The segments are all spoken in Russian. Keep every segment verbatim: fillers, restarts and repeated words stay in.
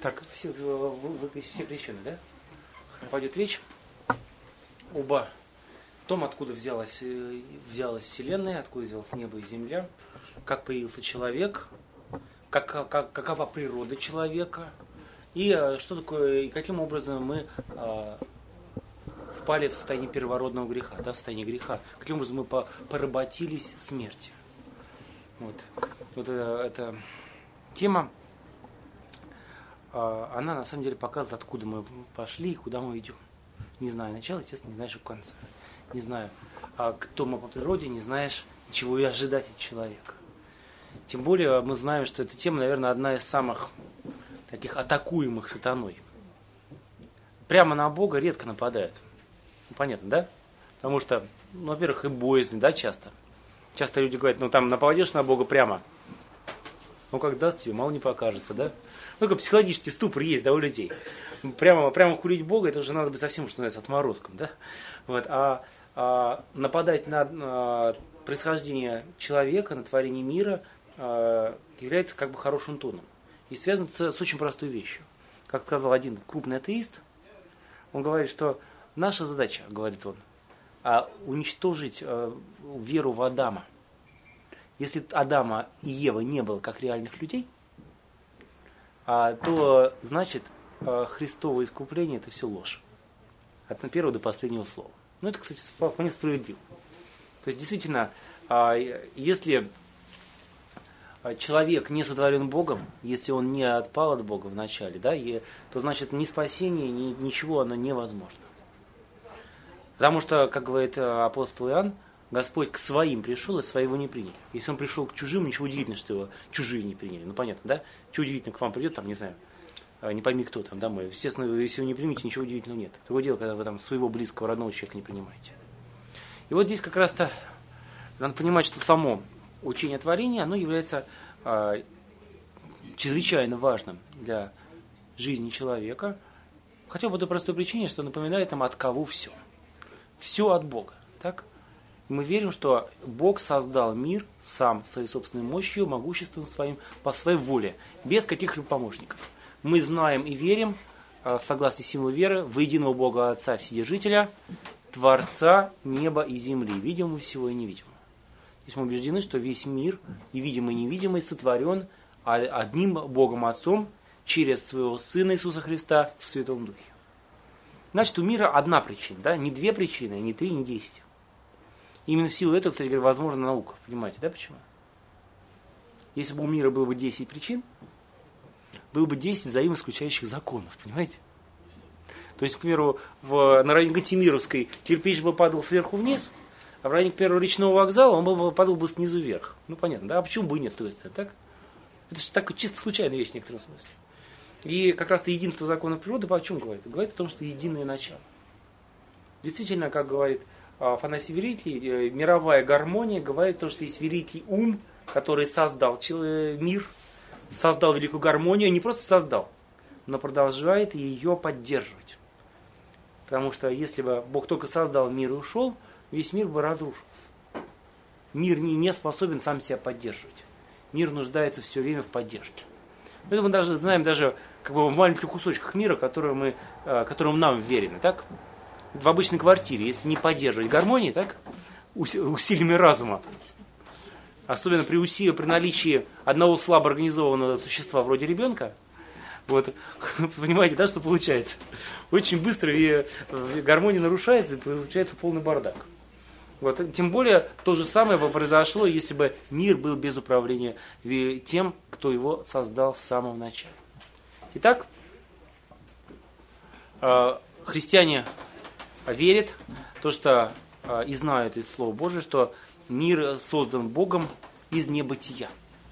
Так, все, вы, вы все крещены, да? Пойдет речь оба том, откуда взялась, взялась Вселенная, откуда взялось небо и земля, как появился человек, как, как, какова природа человека, и что такое, и каким образом мы а, впали в состояние первородного греха, да, в состояние греха, каким образом мы по, поработились смерти. Вот, вот это, эта тема, а, она на самом деле показывает, откуда мы пошли и куда мы идем. Не знаю начала, естественно, не знаешь конца. Не знаю, а кто мы по природе, не знаешь, чего и ожидать от человека. Тем более мы знаем, что эта тема, наверное, одна из самых таких атакуемых сатаной. Прямо на Бога редко нападают. Ну, понятно, да? Потому что, ну, во-первых, и боязнь, да, часто. Часто люди говорят, ну там нападешь на Бога прямо, ну как даст тебе, мало не покажется, да? Ну, как психологический ступор есть, да, у людей. Прямо, прямо хулить Бога, это уже надо быть совсем, что называется, отморозком, да? Вот, а, а нападать на а, происхождение человека, на творение мира а, является как бы хорошим тоном. И связано с, с очень простой вещью. Как сказал один крупный атеист, он говорит, что наша задача, говорит он, а, уничтожить а, веру в Адама. Если Адама и Евы не было как реальных людей, а, то значит а, Христово искупление это все ложь. От первого до последнего слова. Ну, это, кстати, вполне справедливо. То есть, действительно, если человек не сотворен Богом, если он не отпал от Бога вначале, да, то значит ни спасение, ни ничего оно невозможно. Потому что, как говорит апостол Иоанн, Господь к своим пришел, и своего не приняли. Если он пришел к чужим, ничего удивительного, что его чужие не приняли. Ну, понятно, да? Чего удивительного, к вам придет, там, не знаю, не пойми кто там, домой. Естественно, если вы не примете, ничего удивительного нет. Другое дело, когда вы там своего близкого, родного человека не принимаете. И вот здесь как раз-то надо понимать, что само учение творения, оно является э, чрезвычайно важным для жизни человека. Хотя бы по той простой причине, что напоминает нам, от кого все. Все от Бога. Так? И мы верим, что Бог создал мир сам своей собственной мощью, могуществом своим, по своей воле, без каких-либо помощников. Мы знаем и верим, согласно символу веры, в единого Бога Отца Вседержителя, Творца неба и земли, видимого всего и невидимого. То есть мы убеждены, что весь мир, и видимый, и невидимый, сотворен одним Богом Отцом через своего Сына Иисуса Христа в Святом Духе. Значит, у мира одна причина, да? Не две причины, не три, не десять. Именно в силу этого, кстати говоря, возможна наука. Понимаете, да, почему? Если бы у мира было бы десять причин, было бы десять взаимоисключающих законов, понимаете? То есть, к примеру, в, на районе Гатимировской кирпич бы падал сверху вниз, а в районе первого речного вокзала он бы падал бы снизу вверх. Ну, понятно, да? А почему бы и нет, то есть, так? Это же так, чисто случайная вещь в некотором смысле. И как раз-то единство законов природы о чем говорит? Говорит о том, что единое начало. Действительно, как говорит Афанасий Великий, мировая гармония говорит о том, что есть великий ум, который создал мир, создал великую гармонию, не просто создал, но продолжает ее поддерживать. Потому что если бы Бог только создал мир и ушел, весь мир бы разрушился. Мир не, не способен сам себя поддерживать. Мир нуждается все время в поддержке. Поэтому мы даже знаем даже как бы в маленьких кусочках мира, которые мы, которым нам верены. Так? В обычной квартире, если не поддерживать гармонии, так? Усилиями разума, особенно при усилии, при наличии одного слабо организованного существа вроде ребенка, вот, понимаете, да, что получается? Очень быстро и гармония нарушается, и получается полный бардак. Вот, тем более, то же самое бы произошло, если бы мир был без управления тем, кто его создал в самом начале. Итак, христиане верят, то, что и знают из Слова Божия, что мир создан Богом из небытия.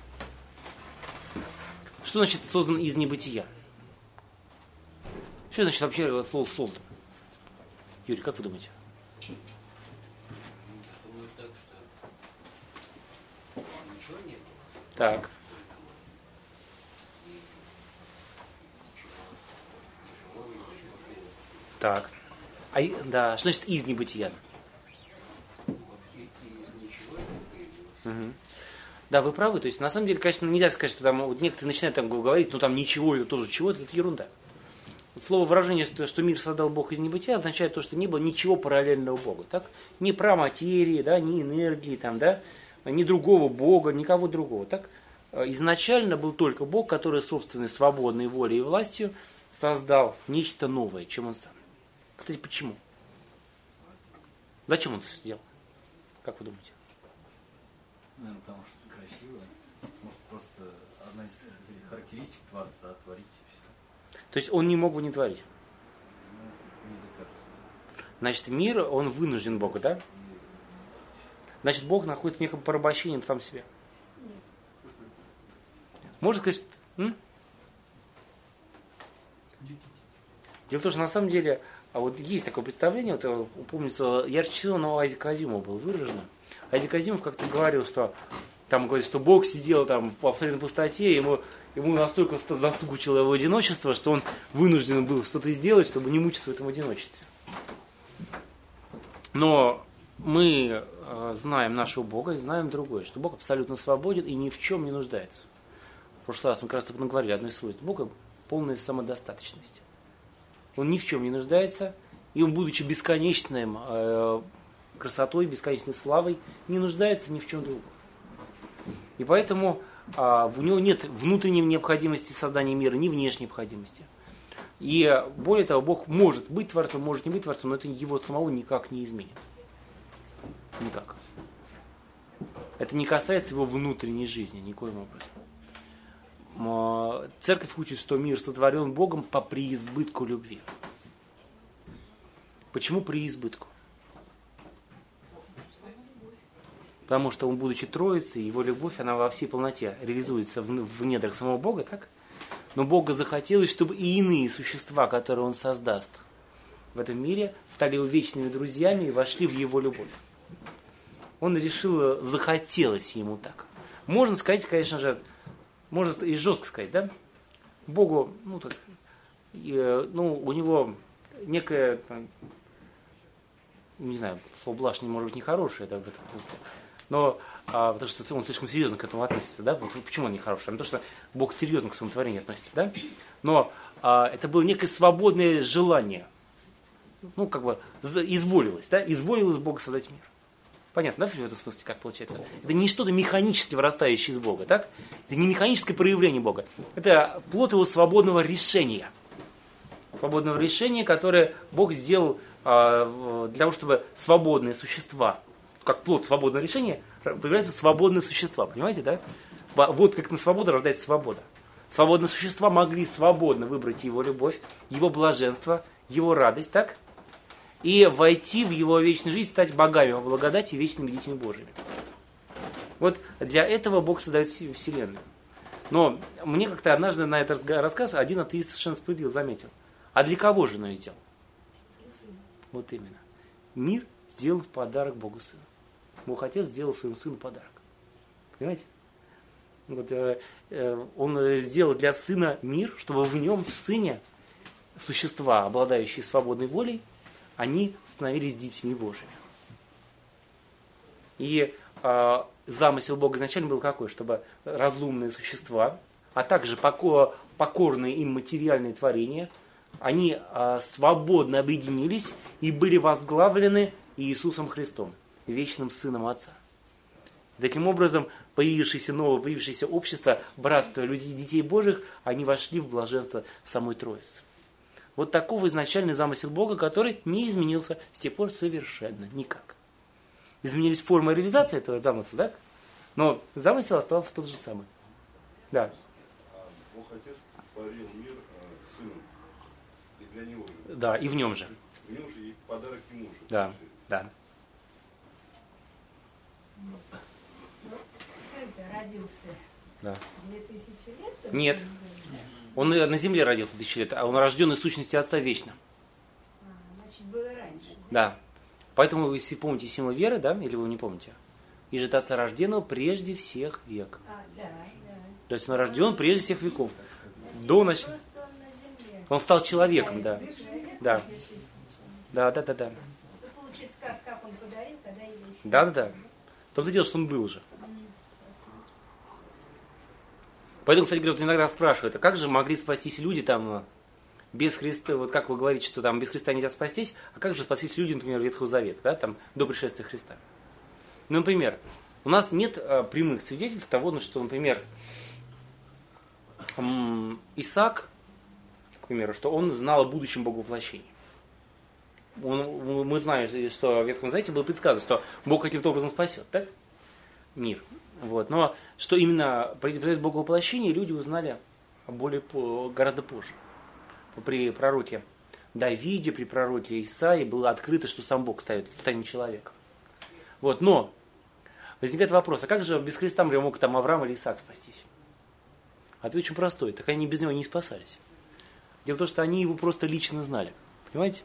Что значит создан из небытия? Что значит вообще слово создан? Юрий, как вы думаете? Так. Так. А, да, что значит из небытия? Угу. Да, вы правы. То есть, на самом деле, конечно, нельзя сказать, что там вот некоторые начинают там говорить, ну там ничего, это тоже чего-то, это ерунда. Слово выражение, что, что мир создал Бог из небытия, означает то, что не было ничего параллельного Богу. Так? Ни праматерии, да, ни энергии, там, да, ни другого Бога, никого другого. Так? Изначально был только Бог, который собственной свободной волей и властью создал нечто новое, чем он сам. Кстати, почему? Зачем он это сделал? Как вы думаете? Наверное, потому что это красиво. Может, просто одна из характеристик Творца — творить все. То есть он не мог бы не творить? Ну, не докажется. Значит, мир, он вынужден Бога, да? Значит, Бог находится в неком порабощении сам себе. Можно сказать... М? Дело в том, что на самом деле, а вот есть такое представление, вот, помнится, ярче всего на Айзека Азимова было выражено. Айзек Азимов как-то говорил, что там говорит, что Бог сидел там в абсолютной пустоте, ему, ему настолько застукучило его одиночество, что он вынужден был что-то сделать, чтобы не мучиться в этом одиночестве. Но мы э, знаем нашего Бога и знаем другое, что Бог абсолютно свободен и ни в чем не нуждается. В прошлый раз мы как раз только говорили, одно из свойств Бога – полная самодостаточность. Он ни в чем не нуждается, и он, будучи бесконечным э, красотой, бесконечной славой, не нуждается ни в чем другом. И поэтому э, у него нет внутренней необходимости создания мира, ни внешней необходимости. И более того, Бог может быть Творцом, может не быть Творцом, но это его самого никак не изменит. Никак. Это не касается его внутренней жизни, никоим образом. Церковь учит, что мир сотворен Богом по преизбытку любви. Почему преизбытку? Потому что он, будучи Троицей, его любовь, она во всей полноте реализуется в, в недрах самого Бога, так? Но Богу захотелось, чтобы и иные существа, которые он создаст в этом мире, стали его вечными друзьями и вошли в его любовь. Он решил, захотелось ему так. Можно сказать, конечно же, можно и жестко сказать, да? Богу, ну, так, э, ну, у него некое, там, не знаю, слово блажь, может быть, нехорошее, да, в этом смысле. Но, а, потому что он слишком серьезно к этому относится, да? Вот почему он нехороший? Потому что Бог серьезно к своему творению относится, да? Но а, это было некое свободное желание. Ну, как бы, изволилось, да? Изволилось Бога создать мир. Понятно, да, в этом смысле, как получается? Это не что-то механически вырастающее из Бога, так? Это не механическое проявление Бога. Это плод его свободного решения. Свободного решения, которое Бог сделал а, для того, чтобы свободные существа, как плод свободного решения, появляются свободные существа, понимаете, да? Вот как на свободу рождается свобода. Свободные существа могли свободно выбрать его любовь, его блаженство, его радость, так? И войти в его вечную жизнь, стать богами во благодати и вечными детьми Божьими. Вот для этого Бог создает Вселенную. Но мне как-то однажды на этот рассказ один атеист совершенно справедливо заметил. А для кого же он ее делал? Вот именно. Мир сделан в подарок Богу Сыну. Бог Отец сделал своему Сыну подарок. Понимаете? Вот, э, э, он сделал для Сына мир, чтобы в нем, в Сыне, существа, обладающие свободной волей, они становились детьми Божьими. И э, замысел Бога изначально был какой? Чтобы разумные существа, а также покор, покорные им материальные творения, они э, свободно объединились и были возглавлены Иисусом Христом, вечным Сыном Отца. Таким образом, появившееся новое, появившееся общество, братство людей, детей Божьих, они вошли в блаженство самой Троицы. Вот таков изначальный замысел Бога, который не изменился с тех пор совершенно никак. Изменились формы реализации этого замысла, да? Но замысел остался тот же самый. Да. Бог Отец творил мир э, Сыном. И для Него же. Да, и в нем же. В нем же и подарок Ему же. Да, да. Ну, сын-то родился Да. две тысячи лет? Нет. Он на земле родился тысячи лет, а он рожден из сущности Отца вечно. А, значит, было раньше. Да. Поэтому, если помните символ веры, да, или вы не помните, и же Отца рожденного прежде всех век. А, да, да. То есть он рожден прежде всех веков. До нач... Просто он на земле. Он стал человеком, да. Да. Да, да, да, да. Ну, получается, как, как он подарил, когда и весь. Да, да, да. В том-то дело, что он был уже. Поэтому, кстати говоря, вот иногда спрашивают, а как же могли спастись люди там без Христа, вот как вы говорите, что там без Христа нельзя спастись, а как же спастись люди, например, Ветхого Завета, да, там, до пришествия Христа? Ну, например, у нас нет а, прямых свидетельств того, ну, что, например, м- Исаак, к примеру, что он знал о будущем боговоплощении. Он, мы знаем, что в Ветхом Завете было предсказано, что Бог каким-то образом спасет, так? Мир. Вот. Но что именно произойдет боговоплощение, люди узнали более, гораздо позже. При пророке Давиде, при пророке Исаии было открыто, что сам Бог станет, станет человеком. Вот. Но возникает вопрос, а как же без Христа, например, мог там Авраам или Исаак спастись? Ответ очень простой, так они без него не спасались. Дело в том, что они его просто лично знали. Понимаете?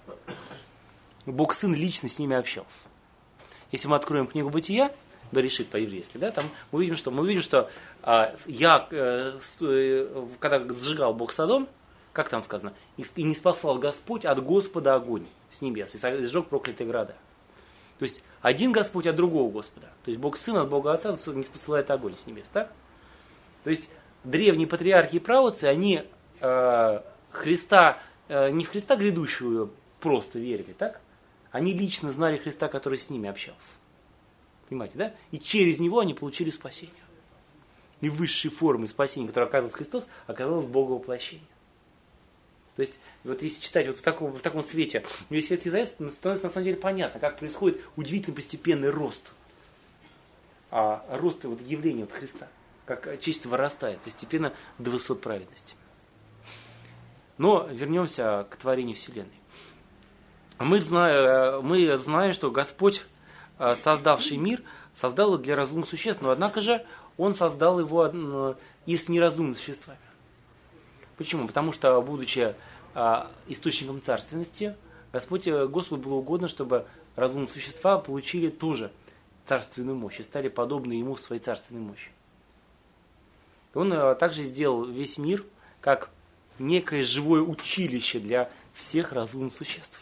Бог Сын лично с ними общался. Если мы откроем книгу Бытия, Берешит по-еврейски, да, там мы увидим, что мы увидим, что а, я, э, э, когда сжигал Бог Содом, как там сказано, и, и не спасал Господь от Господа огонь с небес, и сжег проклятые города. То есть один Господь от другого Господа. То есть Бог Сын от Бога Отца не спасает огонь с небес, так? То есть древние патриархи и праотцы, они э, Христа, э, не в Христа грядущего просто верили, так? Они лично знали Христа, который с ними общался. Понимаете, да? И через него они получили спасение. И высшей формой спасения, которая оказалась Христос, оказалось Боговоплощение. То есть, вот если читать вот в таком, в таком свете, весь Ветхий Завет, становится на самом деле понятно, как происходит удивительный постепенный рост. А рост вот, явления вот Христа. Как честь вырастает постепенно до высот праведности. Но вернемся к творению Вселенной. Мы знаем, мы знаем, что Господь, создавший мир, создал его для разумных существ, но однако же Он создал его и с неразумными существами. Почему? Потому что, будучи источником царственности, Господь, Господу было угодно, чтобы разумные существа получили тоже царственную мощь и стали подобны Ему в своей царственной мощи. И Он также сделал весь мир как некое живое училище для всех разумных существ.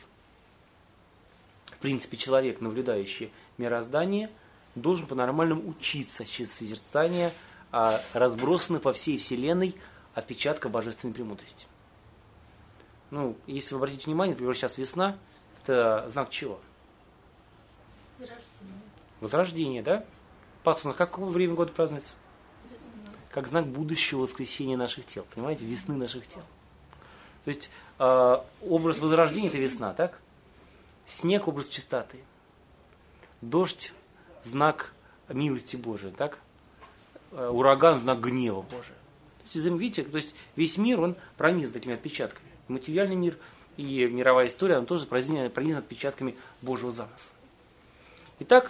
В принципе, человек, наблюдающий мироздание, должен по-нормальному учиться через созерцание разбросанных по всей Вселенной отпечатка божественной премудрости. Ну, если вы обратите внимание, например, сейчас весна, это знак чего? Возрождение. Возрождение, да? Пасху, какое время года празднуется? Как знак будущего воскресения наших тел, понимаете, весны наших тел. То есть э, образ возрождения – это весна, так? Снег – образ чистоты. Дождь – знак милости Божией, так? Э, ураган – знак гнева Божия. То есть, видите, то есть весь мир, он пронизан такими отпечатками. Материальный мир и мировая история, он тоже пронизан, пронизан отпечатками Божьего замысла. Итак,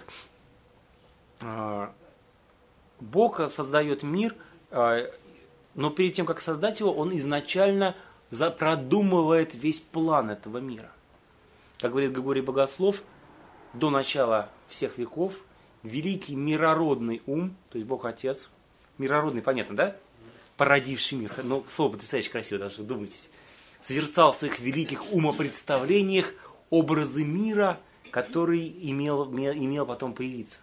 э, Бог создает мир, э, но перед тем, как создать его, Он изначально продумывает весь план этого мира. Как говорит Григорий Богослов, до начала всех веков великий мирородный ум, то есть Бог Отец, мирородный, понятно, да? Породивший мир, ну, слово потрясающе красиво, даже думайтесь, созерцал в своих великих умопредставлениях образы мира, который имел, имел потом появиться,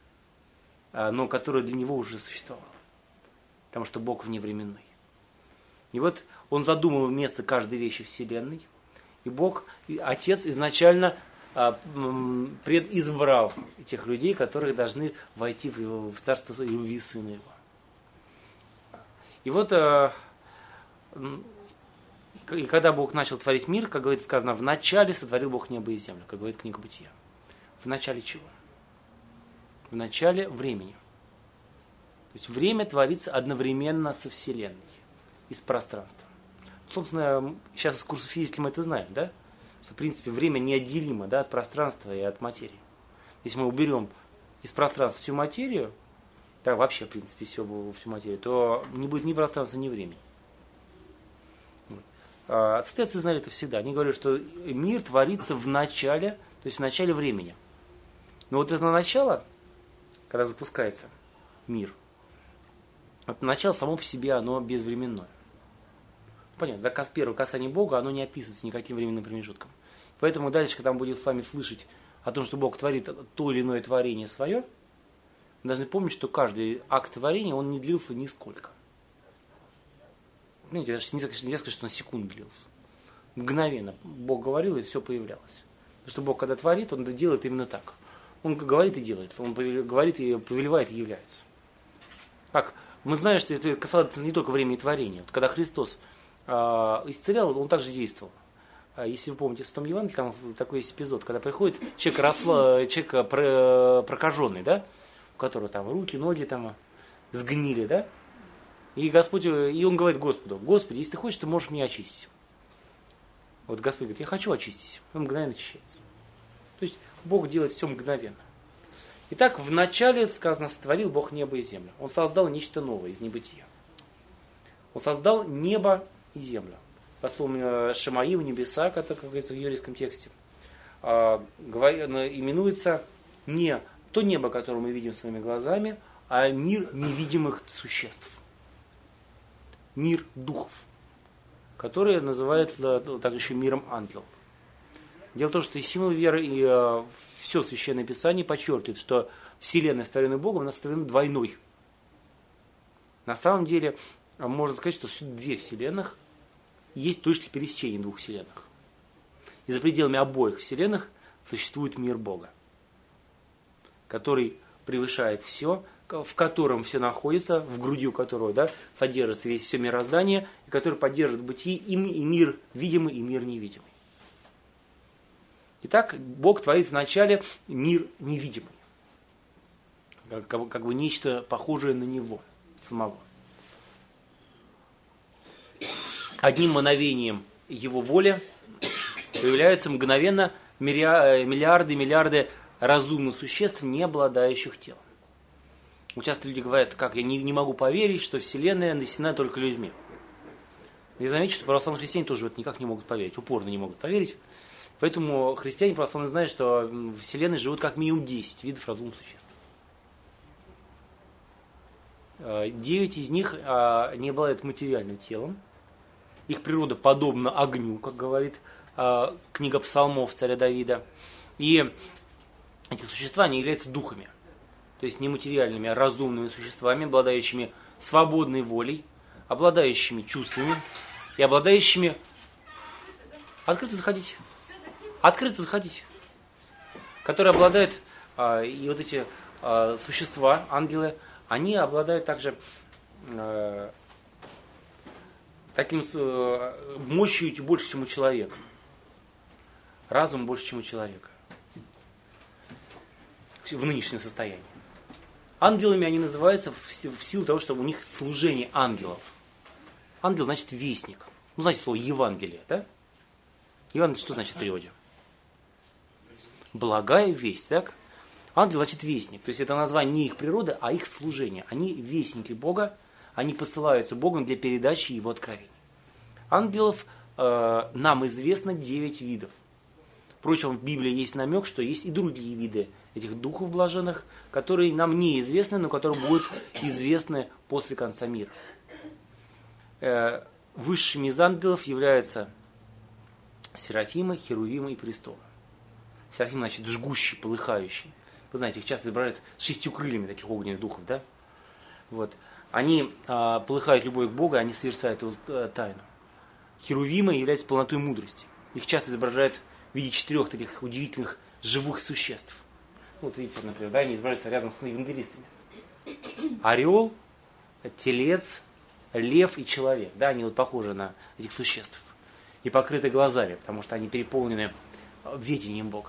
но который для него уже существовал, потому что Бог вневременный. И вот Он задумал место каждой вещи Вселенной, и Бог, и Отец изначально а, м, предизбрал тех людей, которые должны войти в, его, в царство любви Сына Его. И вот, а, и когда Бог начал творить мир, как говорит сказано, в начале сотворил Бог небо и землю, как говорит книга Бытия. В начале чего? В начале времени. То есть время творится одновременно со Вселенной, из пространства. Собственно, сейчас из курса физики мы это знаем, да? Что, в принципе, время неотделимо, да, от пространства и от материи. Если мы уберем из пространства всю материю, да, вообще, в принципе, всю, всю материю, то не будет ни пространства, ни времени. Ацтецы знали это всегда. Они говорят, что мир творится в начале, то есть в начале времени. Но вот это начало, когда запускается мир, это начало само по себе, оно безвременное. Понятно, да, первое касание Бога, оно не описывается никаким временным промежутком. Поэтому дальше, когда мы будем с вами слышать о том, что Бог творит то или иное творение свое, мы должны помнить, что каждый акт творения, он не длился нисколько. Понимаете, даже нельзя, нельзя сказать, что на секунду длился. Мгновенно Бог говорил, и все появлялось. Потому что Бог, когда творит, Он делает именно так. Он говорит и делает. Он говорит и повелевает и является. Как? Мы знаем, что это касалось не только времени творения. Вот когда Христос э, исцелял, Он также действовал. Если вы помните, в Святом Евангелии, там такой есть эпизод, когда приходит человек, росла, человек прокаженный, да, у которого там руки, ноги там сгнили, да, и Господь, и он говорит Господу: Господи, если ты хочешь, ты можешь меня очистить. Вот Господь говорит: я хочу очистить. Он мгновенно очищается. То есть Бог делает все мгновенно. Итак, в начале, сказано, сотворил Бог небо и землю. Он создал нечто новое из небытия. Он создал небо и землю. По слову Шамаим, небеса, как говорится в еврейском тексте, именуется не то небо, которое мы видим своими глазами, а мир невидимых существ. Мир духов, который называется также еще миром ангелов. Дело в том, что и символ веры, и э, все Священное Писание подчеркивает, что Вселенная, сотворенная Богом, она сотворена двойной. На самом деле, можно сказать, что две Вселенных есть точки пересечения двух Вселенных. И за пределами обоих Вселенных существует мир Бога, который превышает все, в котором все находится, в груди у которого, да, содержится весь все мироздание, и который поддерживает бытие и мир видимый, и мир невидимый. Итак, Бог творит вначале мир невидимый, как, как, как бы нечто похожее на Него самого. Одним мгновением Его воли появляются мгновенно миллиарды, миллиарды разумных существ, не обладающих телом. Часто люди говорят: как я не, не могу поверить, что Вселенная населена только людьми. И заметьте, что православные христиане тоже в это никак не могут поверить, упорно не могут поверить. Поэтому христиане православные знают, что в Вселенной живут как минимум десять видов разумных существ. девять из них не обладают материальным телом. Их природа подобна огню, как говорит книга Псалмов царя Давида. И эти существа не являются духами. То есть нематериальными, а разумными существами, обладающими свободной волей, обладающими чувствами и обладающими... Открыто заходите. Открыто заходите. Которые обладают, а, и вот эти а, существа, ангелы, они обладают также а, таким а, мощью больше, чем у человека. Разум больше, чем у человека. В нынешнем состоянии. Ангелами они называются в силу того, что у них служение ангелов. Ангел значит вестник. Ну, знаете слово Евангелие, да? Евангелие что значит в переводе? Благая весть, так? Ангел значит вестник. То есть это название не их природы, а их служение. Они вестники Бога, они посылаются Богом для передачи Его откровений. Ангелов э, нам известно девять видов. Впрочем, в Библии есть намек, что есть и другие виды этих духов блаженных, которые нам неизвестны, но которые будут известны после конца мира. Э, высшими из ангелов являются серафимы, херувимы и престолы. Серафим значит жгущий, полыхающий. Вы знаете, их часто изображают шестью крыльями таких огненных духов, да? Вот. Они э, полыхают любовью к Богу, они совершают его э, тайну. Херувимы являются полнотой мудрости. Их часто изображают в виде четырех таких удивительных живых существ. Вот видите, например, да, они изображаются рядом с евангелистами. Орел, телец, лев и человек. Да, они вот похожи на этих существ. И покрыты глазами, потому что они переполнены ведением Бога.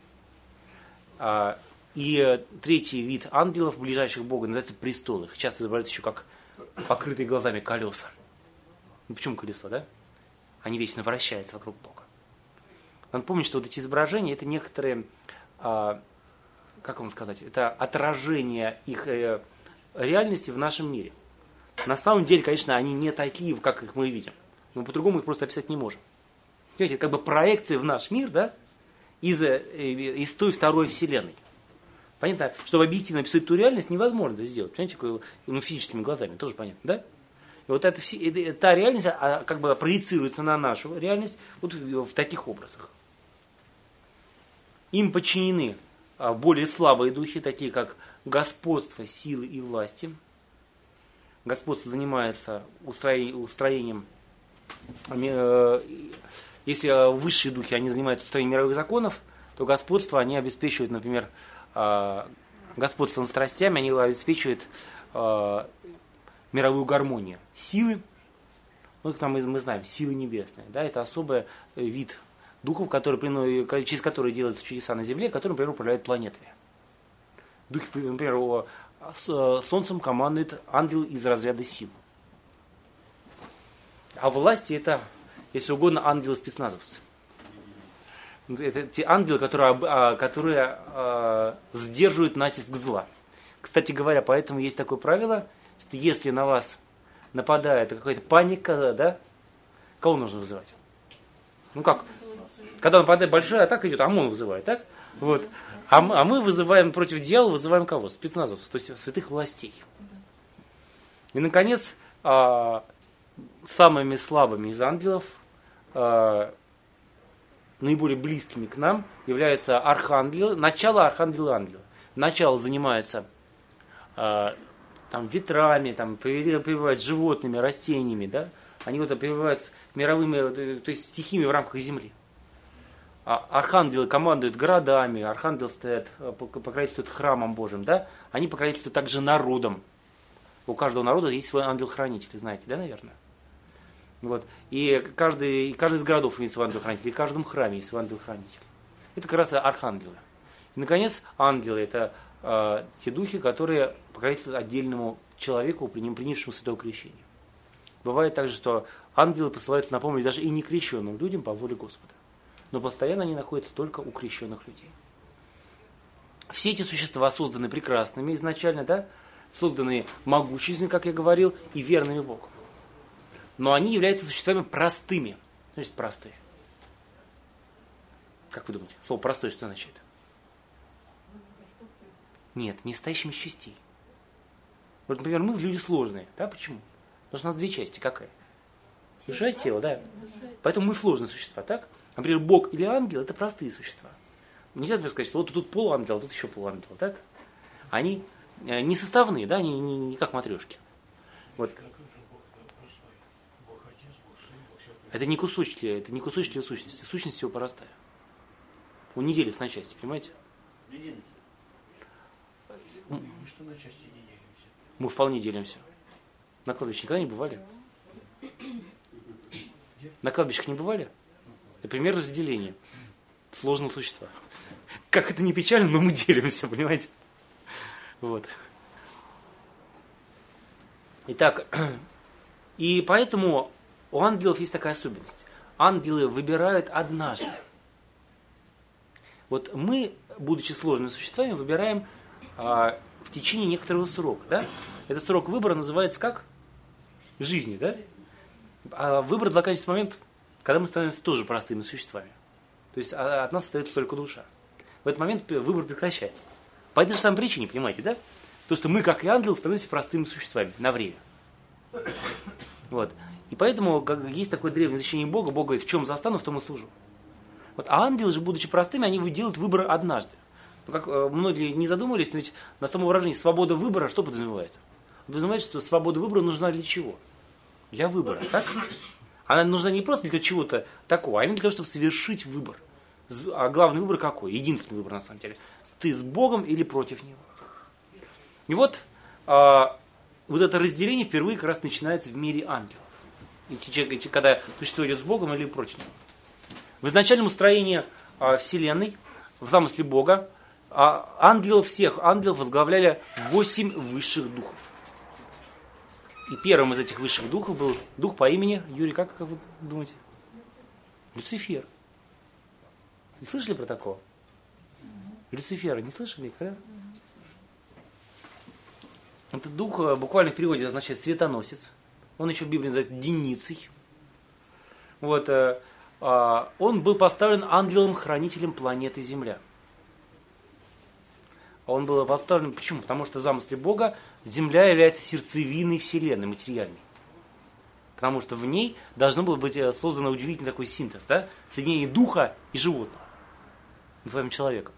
И третий вид ангелов, ближайших к Богу, называется престолы. Их часто изображают еще как покрытые глазами колеса. Ну почему колесо, да? Они вечно вращаются вокруг Бога. Надо помнить, что вот эти изображения, это некоторые, а, как вам сказать, это отражение их э, реальности в нашем мире. На самом деле, конечно, они не такие, как их мы видим. Но по-другому их просто описать не можем. Понимаете, это как бы проекции в наш мир, да, из, из той второй вселенной. Понятно? Чтобы объективно описать ту реальность, невозможно это сделать. Понимаете, ну, физическими глазами, тоже понятно, да? И вот эта, та реальность, а, как бы проецируется на нашу реальность вот в, в таких образах. Им подчинены более слабые духи, такие как господство, силы и власти. господство занимается устроением, если высшие духи, они занимаются устроением мировых законов, то господство они обеспечивают, например, господство над страстями, они обеспечивают мировую гармонию. Силы, ну, там мы знаем, силы небесные, да, это особый вид духов, которые, через которые делаются чудеса на Земле, которые, например, управляют планетами. Духи, например, Солнцем командует ангел из разряда сил. А власти это, если угодно, ангелы-спецназовцы. Это те ангелы, которые, которые э, сдерживают натиск зла. Кстати говоря, поэтому есть такое правило, что если на вас нападает какая-то паника, да, кого нужно вызывать? Ну как? Когда нападает большая атака идет, ОМОН вызывает, так? Вот. А мы, а мы вызываем против дьявола, вызываем кого? Спецназовцев, то есть святых властей. И, наконец, э, самыми слабыми из ангелов, э, наиболее близкими к нам, являются архангелы, начало архангела и ангела. Начало занимается э, там, ветрами, там, прививают животными, растениями, да? Они вот прививают мировыми, то есть стихиями в рамках Земли. А архангелы командуют городами, архангел стоят, покровительствует храмом Божьим, да? Они покровительствуют также народом. У каждого народа есть свой ангел-хранитель, знаете, да, наверное? Вот. И каждый, каждый из городов имеет свой ангел-хранитель, и в каждом храме есть свой ангел-хранитель. Это как раз архангелы. И, наконец, ангелы – это э, те духи, которые покровительствуют отдельному человеку, принявшему святое крещение. Бывает также, что ангелы посылаются на помощь даже и некрещенным людям по воле Господа. Но постоянно они находятся только у крещенных людей. Все эти существа созданы прекрасными изначально, да? Созданы могущественными, как я говорил, и верными Богу. Но они являются существами простыми. Значит, простые. Как вы думаете, слово простое что означает? Нет, не стоящими из частей. Вот, например, мы люди сложные. Да, почему? Потому что у нас две части. Какая? Душа и тело, да. Поэтому мы сложные существа, так? Например, Бог или ангел – это простые существа. Нельзя тебе сказать, что вот тут полуангел, а тут еще полуангел, так? Они не составные, да, они не, не как матрешки. Вот. Это не кусочки, это не кусочки сущности. Сущность всего простая. Он не делится на части, понимаете? Не делится. Мы что на части не делимся? Мы вполне делимся. На кладбище никогда не бывали? На кладбищах не бывали? Это пример разделения сложного существа. Как это не печально, но мы делимся, понимаете? Вот. Итак, и поэтому у ангелов есть такая особенность. Ангелы выбирают однажды. Вот мы, будучи сложными существами, выбираем а, в течение некоторого срока. Да? Этот срок выбора называется как? Жизни, да? А выбор заканчивается в момент, когда мы становимся тоже простыми существами. То есть от нас остается только душа. В этот момент выбор прекращается. По этой же самой причине, понимаете, да? То, что мы, как и ангелы, становимся простыми существами на время. Вот. И поэтому как, есть такое древнее изречение Бога. Бог говорит, в чем застану, в том и служу. Вот. А ангелы же, будучи простыми, они делают выбор однажды. Ну, как э, многие не задумывались, но ведь на самом выражении свобода выбора что подразумевает? Подразумевает, что свобода выбора нужна для чего? Для выбора, так? Она нужна не просто для чего-то такого, а именно для того, чтобы совершить выбор. А главный выбор какой? Единственный выбор на самом деле. Ты с Богом или против Него. И вот, а, вот это разделение впервые как раз начинается в мире ангелов. И, когда существо идет с Богом или против Него. В изначальном устроении а, Вселенной, в замысле Бога, а, ангелов всех, ангелов возглавляли восемь высших духов. И первым из этих высших духов был дух по имени, Юрий, как, как вы думаете? Люцифер. Не слышали про такого? Люцифера не слышали никогда? Этот дух буквально в переводе означает светоносец. Он еще в Библии называется Деницей. Вот, э, э, он был поставлен ангелом-хранителем планеты Земля. Он был поставлен, почему? Потому что в замысле Бога Земля является сердцевиной Вселенной, материальной. Потому что в ней должно было быть создан удивительный такой синтез, да? Соединение духа и животного. Твоим человеком.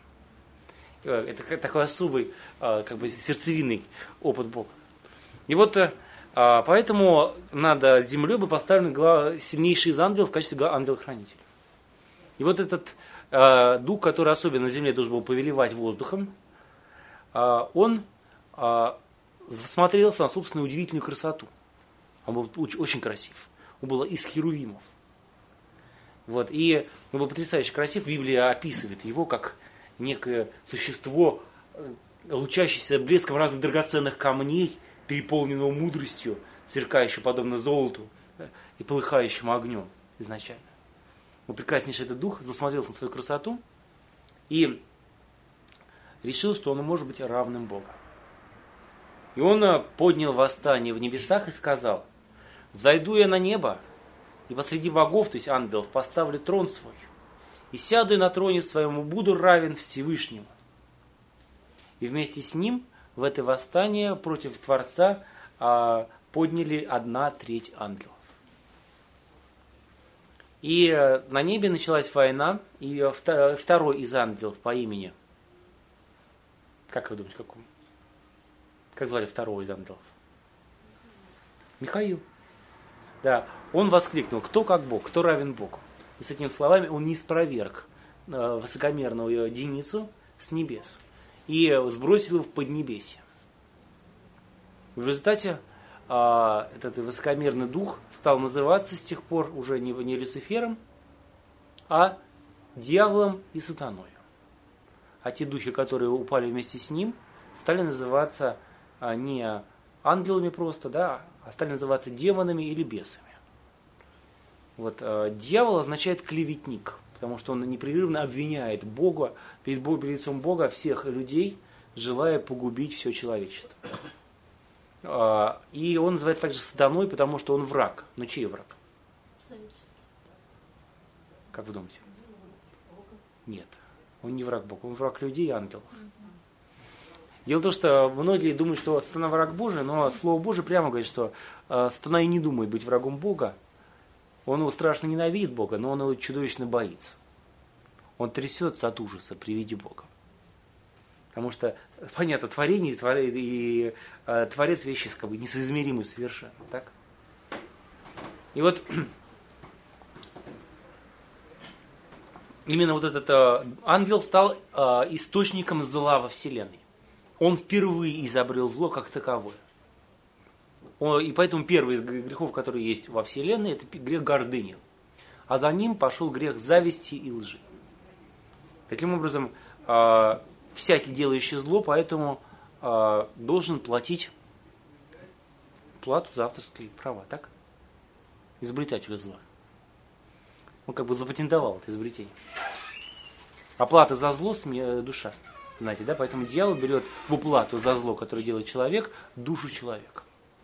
Это такой особый, как бы, сердцевинный опыт Бога. И вот А, поэтому над землей был поставлен глав... сильнейший из ангелов в качестве ангела-хранителя. И вот этот а, дух, который особенно на земле должен был повелевать воздухом, а, он а, засмотрелся на собственную удивительную красоту. Он был очень красив. Он был из херувимов. Вот. И он был потрясающе красив. Библия описывает его как некое существо, лучащееся блеском разных драгоценных камней, переполненного мудростью, сверкающего подобно золоту, да, и полыхающим огнем изначально. Но прекраснейший этот дух засмотрелся на свою красоту и решил, что он может быть равным Богу. И он поднял восстание в небесах и сказал: «Зайду я на небо, и посреди богов, то есть ангелов, поставлю трон свой, и сяду я на троне своем, и буду равен Всевышнему». И вместе с ним в это восстание против Творца а, подняли одна треть ангелов. И а, на небе началась война, и а, второй из ангелов по имени, как вы думаете, какой? Как звали второго из ангелов? Михаил. Да, он воскликнул: кто как Бог, кто равен Богу. И с этими словами он не спроверг а, высокомерную единицу с небес и сбросил его в поднебесье. В результате а, этот высокомерный дух стал называться с тех пор уже не, не Люцифером, а дьяволом и сатаной. А те духи, которые упали вместе с ним, стали называться а, не ангелами просто, да, а стали называться демонами или бесами. Вот, а, дьявол означает клеветник, потому что он непрерывно обвиняет Бога, перед, Богом, перед лицом Бога всех людей, желая погубить все человечество. И он называется также сатаной, потому что он враг. Но чей враг? Как вы думаете? Нет, он не враг Бога, он враг людей и ангелов. Дело в том, что многие думают, что сатана враг Божий, но Слово Божие прямо говорит, что сатана и не думает быть врагом Бога. Он его страшно ненавидит Бога, но он его чудовищно боится. Он трясется от ужаса при виде Бога. Потому что, понятно, творение и, твор... и э, Творец вещи как бы несоизмеримы совершенно. Так? И вот именно вот этот э, ангел стал э, источником зла во Вселенной. Он впервые изобрел зло как таковое. Он, и поэтому первый из грехов, которые есть во Вселенной, это грех гордыни. А за ним пошел грех зависти и лжи. Таким образом, э, всякий делающий зло, поэтому э, должен платить плату за авторские права, так? Изобретателю зла. Он как бы запатентовал это изобретение. Оплата за зло – душа. Знаете, да? Поэтому дьявол берет в уплату за зло, которое делает человек, душу человека.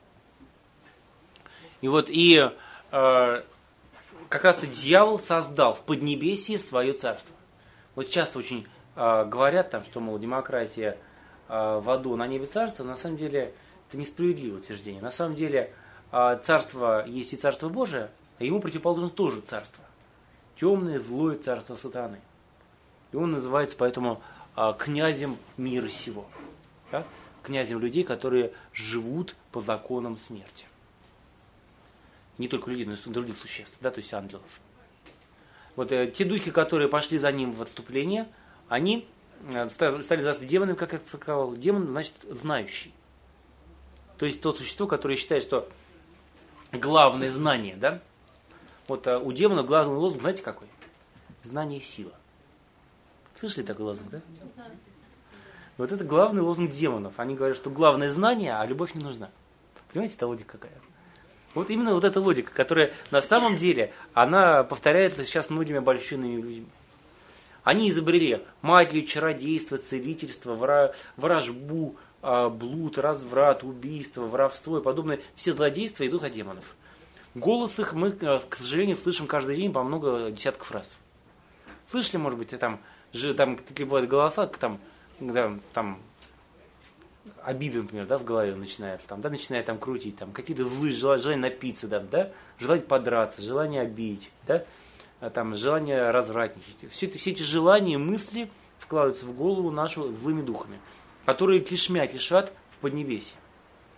И вот и э, как раз-то дьявол создал в Поднебесье свое царство. Вот часто очень э, говорят, там, что, мол, демократия э, в аду, на небе царство, но на самом деле это несправедливое утверждение. На самом деле э, царство есть и царство Божие, а ему противоположно тоже царство. Темное, злое царство сатаны. И он называется поэтому э, князем мира сего. Да? Князем людей, которые живут по законам смерти. Не только людей, но и других существ, да, то есть ангелов. Вот э, те духи, которые пошли за ним в отступление, они э, стали называться демонами, как я сказал. Демон значит знающий. То есть то существо, которое считает, что главное знание, да. Вот э, у демона главный лозунг, знаете какой? Знание и сила. Слышали такой лозунг, да? Вот это главный лозунг демонов. Они говорят, что главное знание, а любовь не нужна. Понимаете, это логика какая? Вот именно вот эта логика, которая на самом деле, она повторяется сейчас многими обольщенными людьми. Они изобрели магию, чародейство, целительство, вра, вражбу, блуд, разврат, убийство, воровство и подобное. Все злодейства идут от демонов. Голос их мы, к сожалению, слышим каждый день по много десятков раз. Слышали, может быть, там, там такие бывают голоса, там, когда там обиды, например, да, в голове начинает, там, да, начинает там крутить, там, какие-то злые желания, желание напиться, да, да, желание подраться, желание обидеть, да, там, желание развратничать. Все, это, все эти желания, мысли вкладываются в голову нашу злыми духами, которые клешмя кишат в Поднебесье.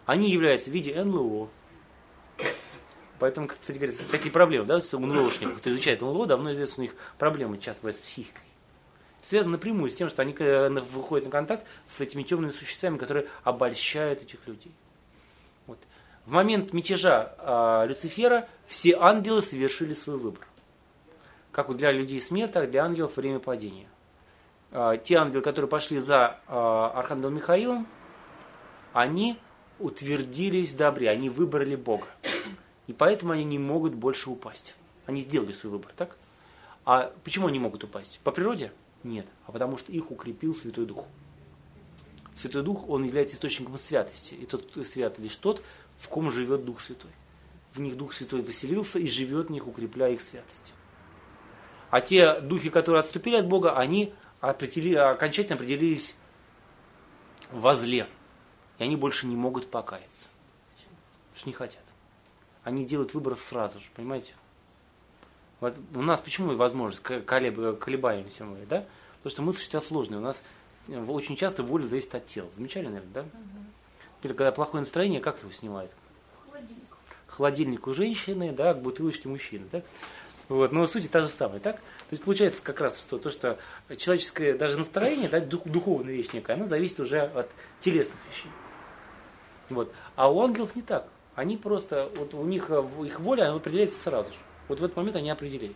они являются в виде эн эл о. Поэтому, кстати говоря, такие проблемы, да, у эн эл ошников, кто изучает эн эл о, давно известно, у них проблемы часто бывают с психикой. Связано напрямую с тем, что они выходят на контакт с этими темными существами, которые обольщают этих людей. Вот. В момент мятежа э, Люцифера все ангелы совершили свой выбор. Как вот для людей смерть, так и для ангелов время падения. Э, те ангелы, которые пошли за э, архангелом Михаилом, они утвердились в добре, они выбрали Бога. И поэтому они не могут больше упасть. Они сделали свой выбор, так? А почему они могут упасть? По природе? Нет. А потому что их укрепил Святой Дух. Святой Дух, он является источником святости. И тот свят лишь тот, в ком живет Дух Святой. В них Дух Святой поселился и живет в них, укрепляя их святость. А те духи, которые отступили от Бога, они определи, окончательно определились во зле. И они больше не могут покаяться. Потому что не хотят. Они делают выбор сразу же, понимаете? Вот у нас почему возможность колеб, колебаемся мы, да? Потому что мы существа сложные. У нас очень часто воля зависит от тела. Замечали, наверное, да? Угу. Когда плохое настроение, как его снимают? Холодильник. Холодильник у женщины, да, к бутылочке мужчины, так? Вот, но в сути та же самая, так? То есть получается как раз что, то, что человеческое даже настроение, да, дух, духовная вещь некая, она зависит уже от телесных вещей. Вот. А у ангелов не так. Они просто, вот у них их воля она определяется сразу же. Вот в этот момент они определились.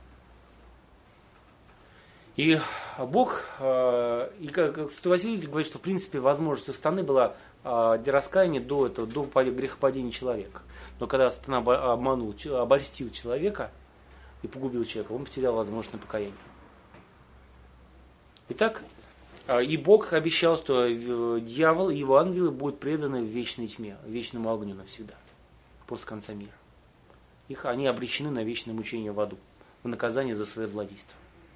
И Бог, и как Святой Василий говорит, что в принципе возможность у сатаны была для раскаяния до этого, до грехопадения человека. Но когда сатана обманул, обольстил человека и погубил человека, он потерял возможность на покаяние. Итак, и Бог обещал, что дьявол и его ангелы будут преданы в вечной тьме, в вечному огню навсегда, после конца мира. Их, они обречены на вечное мучение в аду, в наказание за свое злодейство.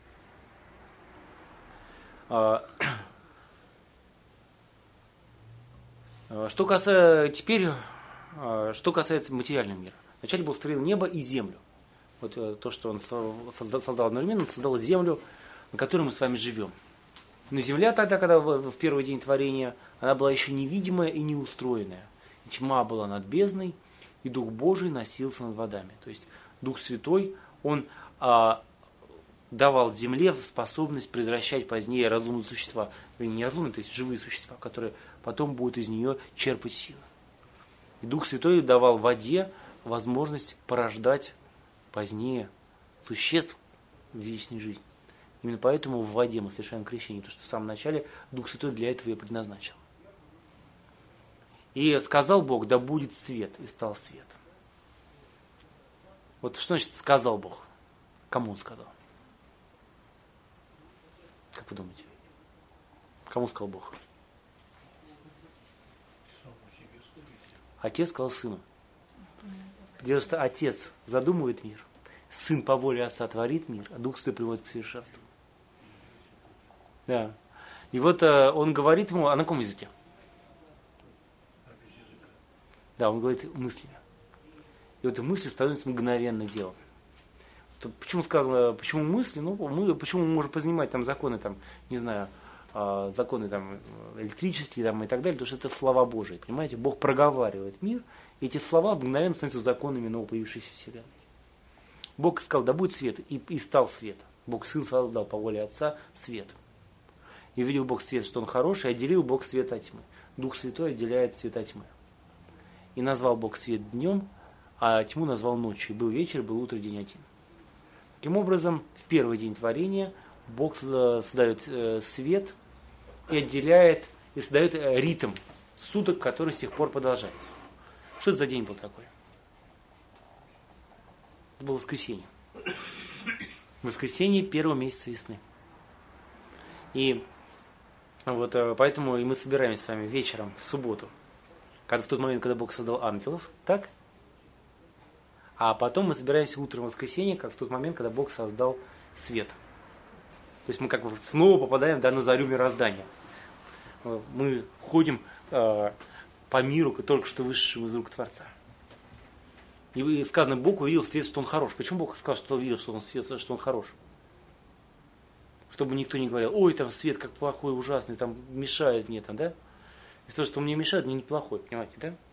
Что касается, теперь, что касается материального мира. Вначале Бог створил небо и землю. Вот то, что Он создал, создал одновременно, Он создал землю, на которой мы с вами живем. Но земля тогда, когда в, в первый день творения, она была еще невидимая и неустроенная. И тьма была над бездной, и Дух Божий носился над водами. То есть Дух Святой, Он а, давал земле способность превращать позднее разумные существа. Не разумные, то есть живые существа, которые потом будут из нее черпать силы. И Дух Святой давал воде возможность порождать позднее существ в вечной жизни. Именно поэтому в воде мы совершаем крещение, потому что в самом начале Дух Святой для этого и предназначил. И сказал Бог, да будет свет, и стал свет. Вот что значит сказал Бог? Кому Он сказал? Как вы думаете? Кому сказал Бог? Отец сказал Сыну. Дело, что Отец задумывает мир, Сын по воле Отца творит мир, а Дух Святой приводит к совершенству. Да. И вот э, он говорит ему, а на каком языке? Да, он говорит мыслями. И вот мысли становятся мгновенно делом. То почему сказано, почему мысли? Ну, мы, почему мы можем позанимать там законы, там, не знаю, э, законы там, электрические там, и так далее, потому что это слова Божии, понимаете? Бог проговаривает мир, и эти слова мгновенно становятся законами новопоявившейся вселенной. Бог сказал, да будет свет, и, и стал свет. Бог Сын создал по воле Отца свет. И видел Бог свет, что он хороший, и отделил Бог свет от тьмы. Дух Святой отделяет свет от тьмы. И назвал Бог свет днем, а тьму назвал ночью. И был вечер, был утро, день один. Таким образом, в первый день творения Бог создает свет и отделяет, и создает ритм суток, который с тех пор продолжается. Что это за день был такой? Это было воскресенье. Воскресенье первого месяца весны. И вот поэтому и мы собираемся с вами вечером в субботу, когда, в тот момент, когда Бог создал ангелов, так? А потом мы собираемся утром в воскресенье, как в тот момент, когда Бог создал свет. То есть мы как бы снова попадаем, да, на зарю мироздания. Мы ходим э, по миру, только что вышедшему из рук Творца. И сказано, Бог увидел свет, что он хорош. Почему Бог сказал, что увидел, что он свет, что он хорош? Чтобы никто не говорил, ой, там свет как плохой, ужасный, там мешает мне, там, да? Из того, что мне мешает, мне неплохой, понимаете, да?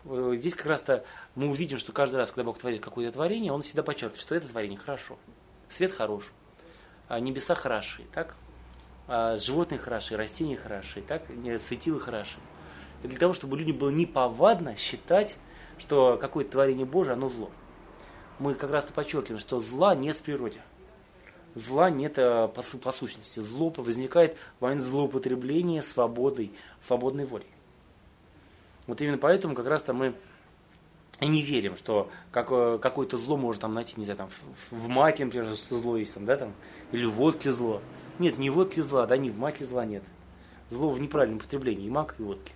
здесь как раз-то мы увидим, что каждый раз, когда Бог творит какое-то творение, Он всегда подчеркивает, что это творение хорошо. Свет хорош, а небеса хороши, так? А животные хороши, растения хороши, так? Светила хороши. И для того, чтобы людям было неповадно считать, что какое-то творение Божие, оно зло. Мы как раз-то подчеркиваем, что зла нет в природе. Зла нет по, по сущности. Зло возникает в момент злоупотребления свободой, свободной волей. Вот именно поэтому как раз-то мы и не верим, что как, какое-то зло может там найти, не знаю, там, в, в маке, например, зло есть, там, да, там, или в водке зло. Нет, не в водке зла, да, ни в маке зла нет. Зло в неправильном употреблении, и мак, и водки.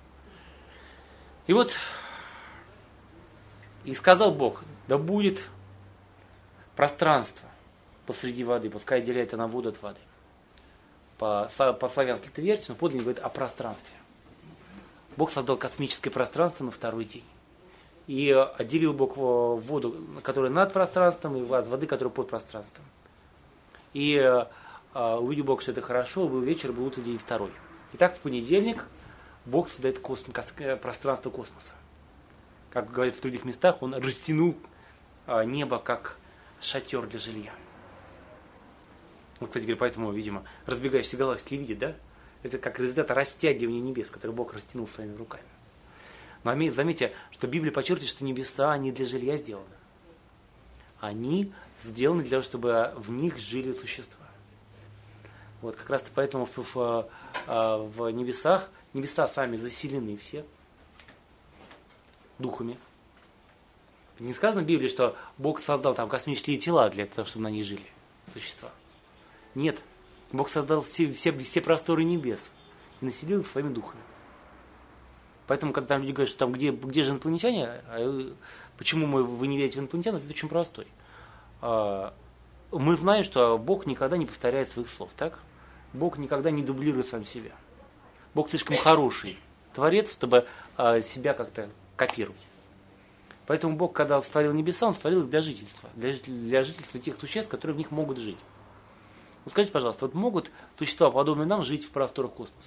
И вот, и сказал Бог, да будет пространство посреди воды, пускай отделяет она воду от воды. По-славянски это верьте, но подлинник говорит о пространстве. Бог создал космическое пространство на второй день. И отделил Бог воду, которая над пространством, и воды, которая под пространством. И uh, увидел Бог, что это хорошо, был вечер, был утро, день второй. Итак, в понедельник Бог создает космос, пространство космоса. Как говорят в других местах, Он растянул uh, небо, как шатер для жилья. Вот, кстати говоря, поэтому, видимо, разбегающиеся галактики видят, да? Это как результат растягивания небес, который Бог растянул своими руками. Но заметьте, что Библия подчеркивает, что небеса, они для жилья сделаны. Они сделаны для того, чтобы в них жили существа. Вот как раз поэтому в, в, в небесах, небеса сами заселены все духами. Не сказано в Библии, что Бог создал там космические тела для того, чтобы на них жили существа. Нет. Бог создал все, все, все просторы небес и населил их своими духами. Поэтому, когда там люди говорят, что там где, где же инопланетяне, а почему мы, вы не верите в инопланетян, это очень простой. Мы знаем, что Бог никогда не повторяет своих слов, так? Бог никогда не дублирует сам себя. Бог слишком хороший творец, чтобы себя как-то копировать. Поэтому Бог, когда створил небеса, Он створил их для жительства, для, для жительства тех существ, которые в них могут жить. Вот скажите, пожалуйста, вот могут существа, подобные нам, жить в просторах космоса?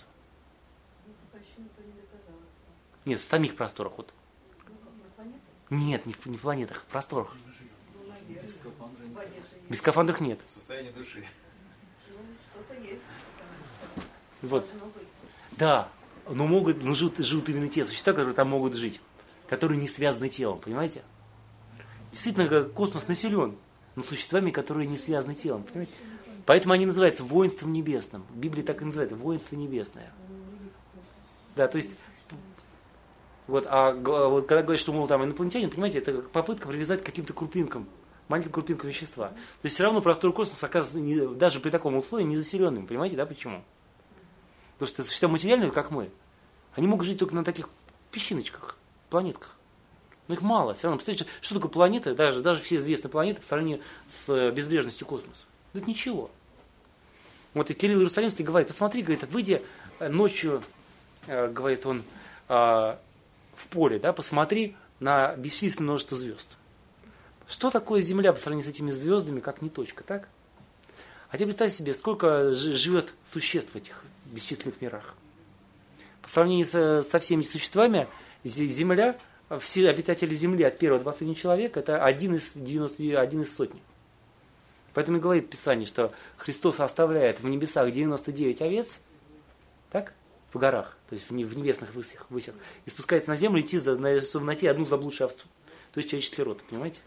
Нет, в самих просторах. Вот. Нет, не в, не в планетах, в просторах. Без скафандра. Без скафандров нет. В состоянии души. Что-то есть. Вот. Да, но могут, но живут, живут именно те существа, которые там могут жить, которые не связаны телом, понимаете? Действительно, космос населен, но существами, которые не связаны телом, понимаете? Поэтому они называются воинством небесным. В Библии так и называют, воинство небесное. Да, то есть, вот, а вот, когда говорят, что, мол, там инопланетяне, понимаете, это попытка привязать к каким-то крупинкам, маленьким крупинкам вещества. То есть все равно простор космоса оказывается не, даже при таком условии незаселенным. Понимаете, да, почему? Потому что существа материальные, как мы, они могут жить только на таких песчиночках, планетках. Но их мало. Все равно, представляете, что такое планета, даже, даже все известные планеты по сравнению с безбрежностью космоса. Это ничего. Вот и Кирилл Иерусалимский говорит, посмотри, говорит, выйди ночью, э, говорит он, э, в поле, да, посмотри на бесчисленное множество звезд. Что такое Земля по сравнению с этими звездами, как не точка, так? А теперь представь себе, сколько живет существ в этих бесчисленных мирах. По сравнению со, со всеми существами, Земля, все обитатели Земли от первого до последнего человека, это один из девяноста, один из сотни. Поэтому и говорит Писание, что Христос оставляет в небесах девяносто девять овец, так, в горах, то есть в небесных высях, высях, и спускается на землю, идти, чтобы найти одну заблудшую овцу. То есть человеческий род, понимаете?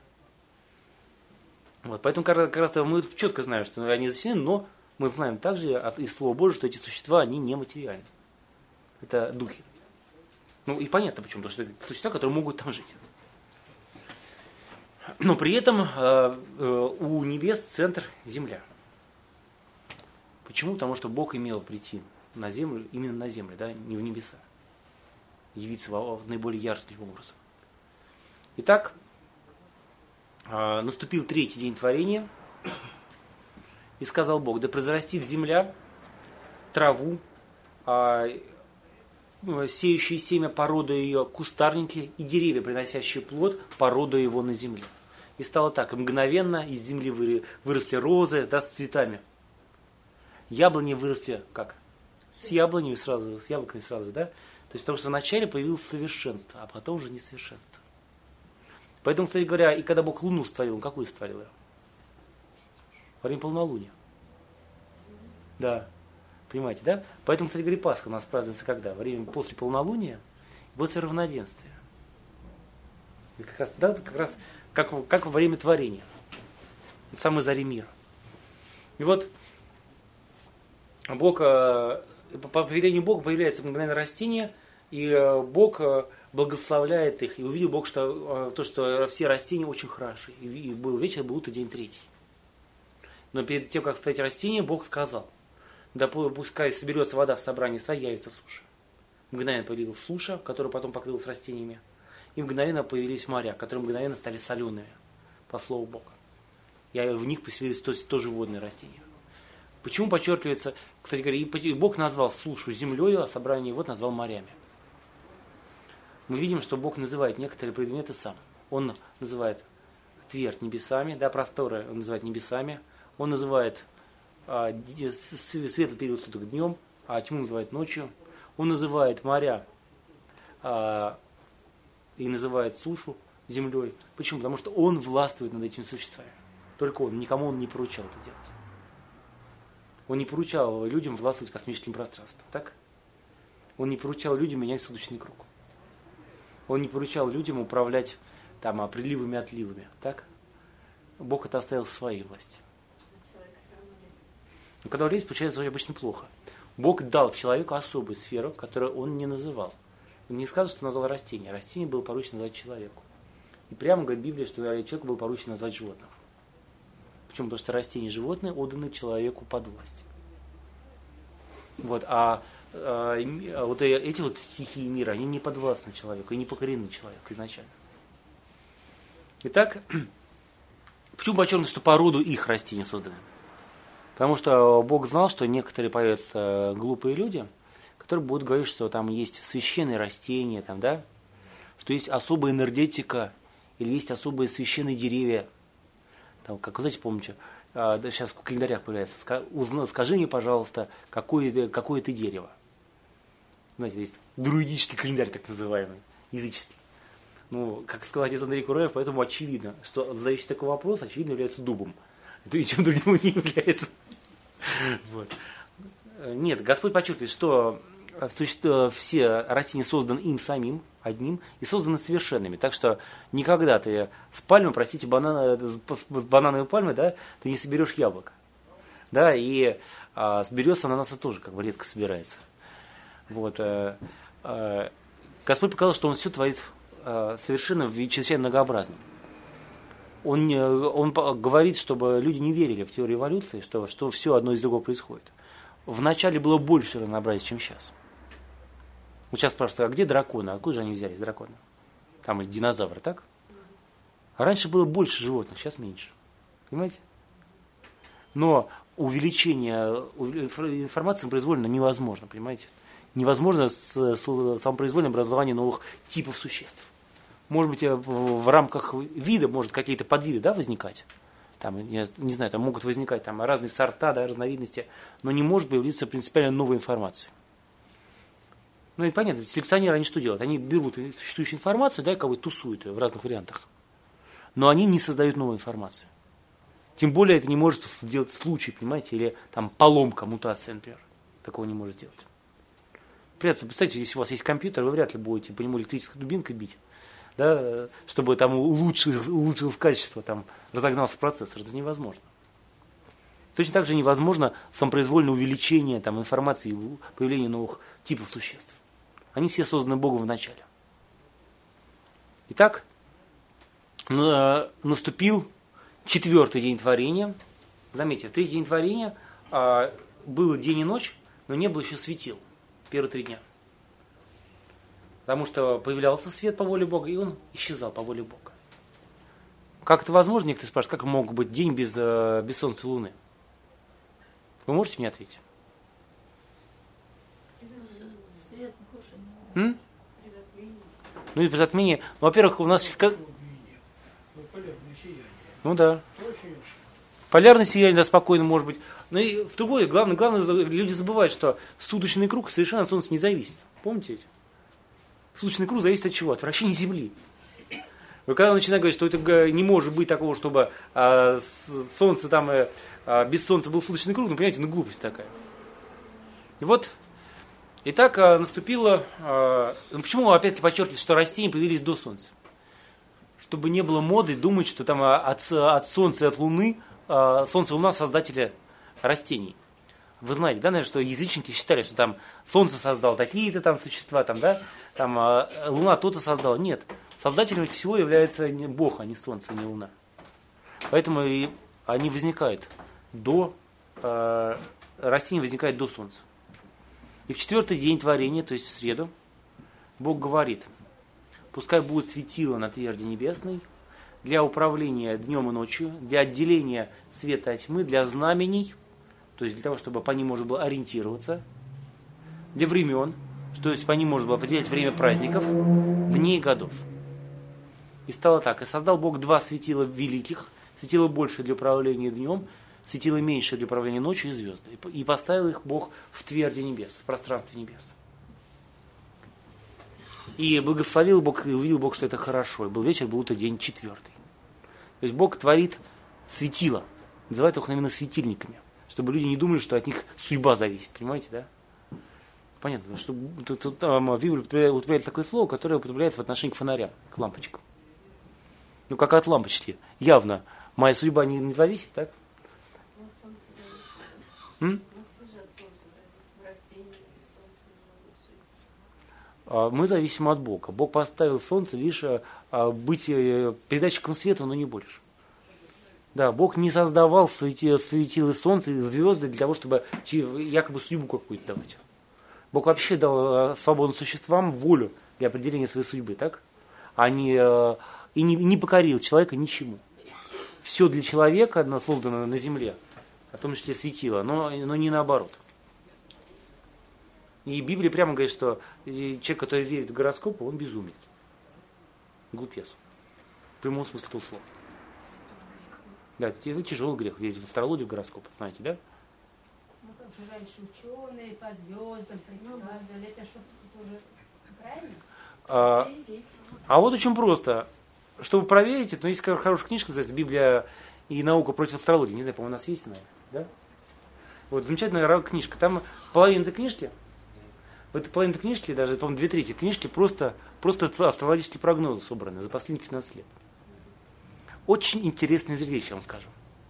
Вот, поэтому как раз мы четко знаем, что они заселены, но мы знаем также из Слова Божьего, что эти существа, они нематериальны. Это духи. Ну и понятно почему, потому что это существа, которые могут там жить. Но при этом э, э, у небес центр земля. Почему? Потому что Бог имел прийти на землю, именно на землю, да, не в небеса. Явиться в, в наиболее ярким образом. Итак, э, наступил третий день творения, и сказал Бог, да произрастит земля траву, э, сеющие семя порода ее кустарники и деревья, приносящие плод, порода его на земле. И стало так, и мгновенно из земли выросли розы, да, с цветами. Яблони выросли как? С яблонями сразу, с яблоками сразу, да? То есть потому что вначале появилось совершенство, а потом уже несовершенство. Поэтому, кстати говоря, и когда Бог Луну створил, он какую створил ее? Во время полнолуния. Да. Понимаете, да? Поэтому, кстати говоря, Пасха у нас празднуется когда? Во время после полнолуния и после равноденствия. И как раз, да, как раз как, как во время творения. Самой зари мира. И вот Бог, по повелению Бога появляется мгновенно растение, и Бог благословляет их. И увидел Бог, что, то, что все растения очень хороши. И был вечер, был утро, день третий. Но перед тем, как встать растение, Бог сказал: да пускай соберется вода в собрании, явится суша. Мгновенно появилась суша, которая потом покрылась растениями. И мгновенно появились моря, которые мгновенно стали солеными, по слову Бога. И в них поселились тоже водные растения. Почему подчеркивается, кстати говоря, и Бог назвал сушу землей, а собрание вод назвал морями. Мы видим, что Бог называет некоторые предметы сам. Он называет твердь небесами, да, просторы он называет небесами. Он называет а, светлый период суток днем, а тьму называет ночью. Он называет моря а, и называет сушу землей. Почему? Потому что он властвует над этими существами. Только он, никому он не поручал это делать. Он не поручал людям властвовать космическим пространством, так? Он не поручал людям менять суточный круг. Он не поручал людям управлять там приливами и отливами, так? Бог это оставил в своей власти. Но когда он лезет, получается обычно плохо. Бог дал человеку особую сферу, которую он не называл. Он не сказал, что назвал растение. Растение было поручено назвать человеку. И прямо говорит Библия, что человеку было поручено назвать животных. Почему? Потому что растения и животные отданы человеку под власть. Вот, а, а вот эти вот стихии мира, они не подвластны человеку и не покорены человеку изначально. Итак, почему подчеркнуть, что по роду их растения созданы? Потому что Бог знал, что некоторые появятся глупые люди, которые будут говорить, что там есть священные растения, там, да, что есть особая энергетика или есть особые священные деревья. Там, как вы знаете, помните, сейчас в календарях появляется: скажи мне, пожалуйста, какое, какое ты дерево. Знаете, есть друидический календарь, так называемый, языческий. Ну, как сказал отец Андрей Кураев, поэтому очевидно, что задающий такой вопрос, очевидно, является дубом. Это ничем другим не является. Вот. Нет, Господь подчеркивает, что все растения созданы им самим, одним, и созданы совершенными. Так что никогда ты с пальмой, простите, банана, с банановой пальмой, да, ты не соберешь яблоко. Да, и а, с берез ананаса тоже как бы редко собирается. Вот. А, а, Господь показал, что Он все творит а, совершенно и чрезвычайно многообразно. Он, не, он говорит, чтобы люди не верили в теорию эволюции, что, что все одно из другого происходит. Вначале было больше разнообразия, чем сейчас. Вот сейчас спрашивают: а где драконы? Откуда же они взялись, драконы? Там динозавры, так? А раньше было больше животных, сейчас меньше. Понимаете? Но увеличение информации самопроизвольно невозможно, понимаете? Невозможно с, с самопроизвольным образованием новых типов существ. Может быть, в рамках вида, может, какие-то подвиды, да, возникать. Там, я не знаю, там могут возникать там разные сорта, да, разновидности, но не может появиться принципиально новая информация. Ну и понятно, селекционеры, они что делают? Они берут существующую информацию, да, и как бы тусуют ее в разных вариантах. Но они не создают новую информацию. Тем более это не может сделать случай, понимаете, или там поломка, мутация, например. Такого не может сделать. Представьте, если у вас есть компьютер, вы вряд ли будете по нему электрической дубинкой бить, да, чтобы там улучшилось, улучшилось качество, там, разогнался процессор. Это невозможно. Точно так же невозможно самопроизвольное увеличение там, информации и появление новых типов существ. Они все созданы Богом в начале. Итак, наступил четвертый день творения. Заметьте, в третий день творения а, было день и ночь, но не было еще светил. Первые три дня. Потому что появлялся свет по воле Бога, и он исчезал по воле Бога. Как это возможно? Некоторые спрашивают, как мог быть день без, без солнца и луны? Вы можете мне ответить? Свет Божий. М? Ну и при затмении. Ну, во-первых, у нас... Ну да. Полярное сияние, да, спокойно может быть. Но и в другое, главное, главное, люди забывают, что суточный круг совершенно от Солнца не зависит. Помните? Солнечный круг зависит от чего? От вращения Земли. Но когда начинают говорить, что это не может быть такого, чтобы а, солнце там, а, без солнца был солнечный круг, ну, понимаете, ну, глупость такая. И вот, и так а, наступило, а, ну, почему опять подчеркивать, что растения появились до солнца? Чтобы не было моды думать, что там от, от солнца и от луны, а, солнце и луна создатели растений. Вы знаете, да, наверное, что язычники считали, что там солнце создал такие-то там существа, там, да, там а, луна то-то создала. Нет, создателем всего является не Бог, а не солнце, не луна. Поэтому и они возникают до, э, растения возникают до солнца. И в четвертый день творения, то есть в среду, Бог говорит: пускай будет светило на тверди небесной для управления днем и ночью, для отделения света от тьмы, для знамений, то есть для того, чтобы по ним можно было ориентироваться, для времен, то есть по ним можно было определять время праздников, дней и годов. И стало так. И создал Бог два светила великих, светило больше для управления днем, светило меньше для управления ночью и звезды. И поставил их Бог в тверди небес, в пространстве небес. И благословил Бог, и увидел Бог, что это хорошо. И был вечер, был это день четвертый. То есть Бог творит светила, называет их именно светильниками, чтобы люди не думали, что от них судьба зависит. Понимаете, да? Понятно, что тут Библия употребляет такое слово, которое употребляется в отношении к фонарям, к лампочкам. Ну, как от лампочки. Явно моя судьба не, не зависит, так? Ну, от солнца зависит. М? Ну, все же от солнца зависит. Растения без солнца не могут жить. А, мы зависим от Бога. Бог поставил солнце лишь а, быть передатчиком света, но не больше. Да, Бог не создавал светило солнца и звезды для того, чтобы якобы судьбу какую-то давать. Бог вообще дал свободным существам волю для определения своей судьбы, так? А не, и не, не покорил человека ничему. Все для человека создано на земле, в том числе светило, но, но не наоборот. И Библия прямо говорит, что человек, который верит в гороскопы, он безумец. Глупец. В прямом смысле этого слова. Да, это, это тяжелый грех, верить в астрологию, в гороскопы, знаете, да? Ну, как же раньше ученые по звездам предсказывали, это что тоже правильно? А, а вот очень просто. Чтобы проверить это, ну, есть хорошая книжка, называется «Библия и наука против астрологии». Не знаю, по-моему, у нас есть она, да? Вот, замечательная книжка. Там половина этой книжки, в этой половине этой книжки, даже, по-моему, две трети книжки, просто, просто астрологические прогнозы собраны за последние пятнадцать лет. Очень интересные вещи, я вам скажу.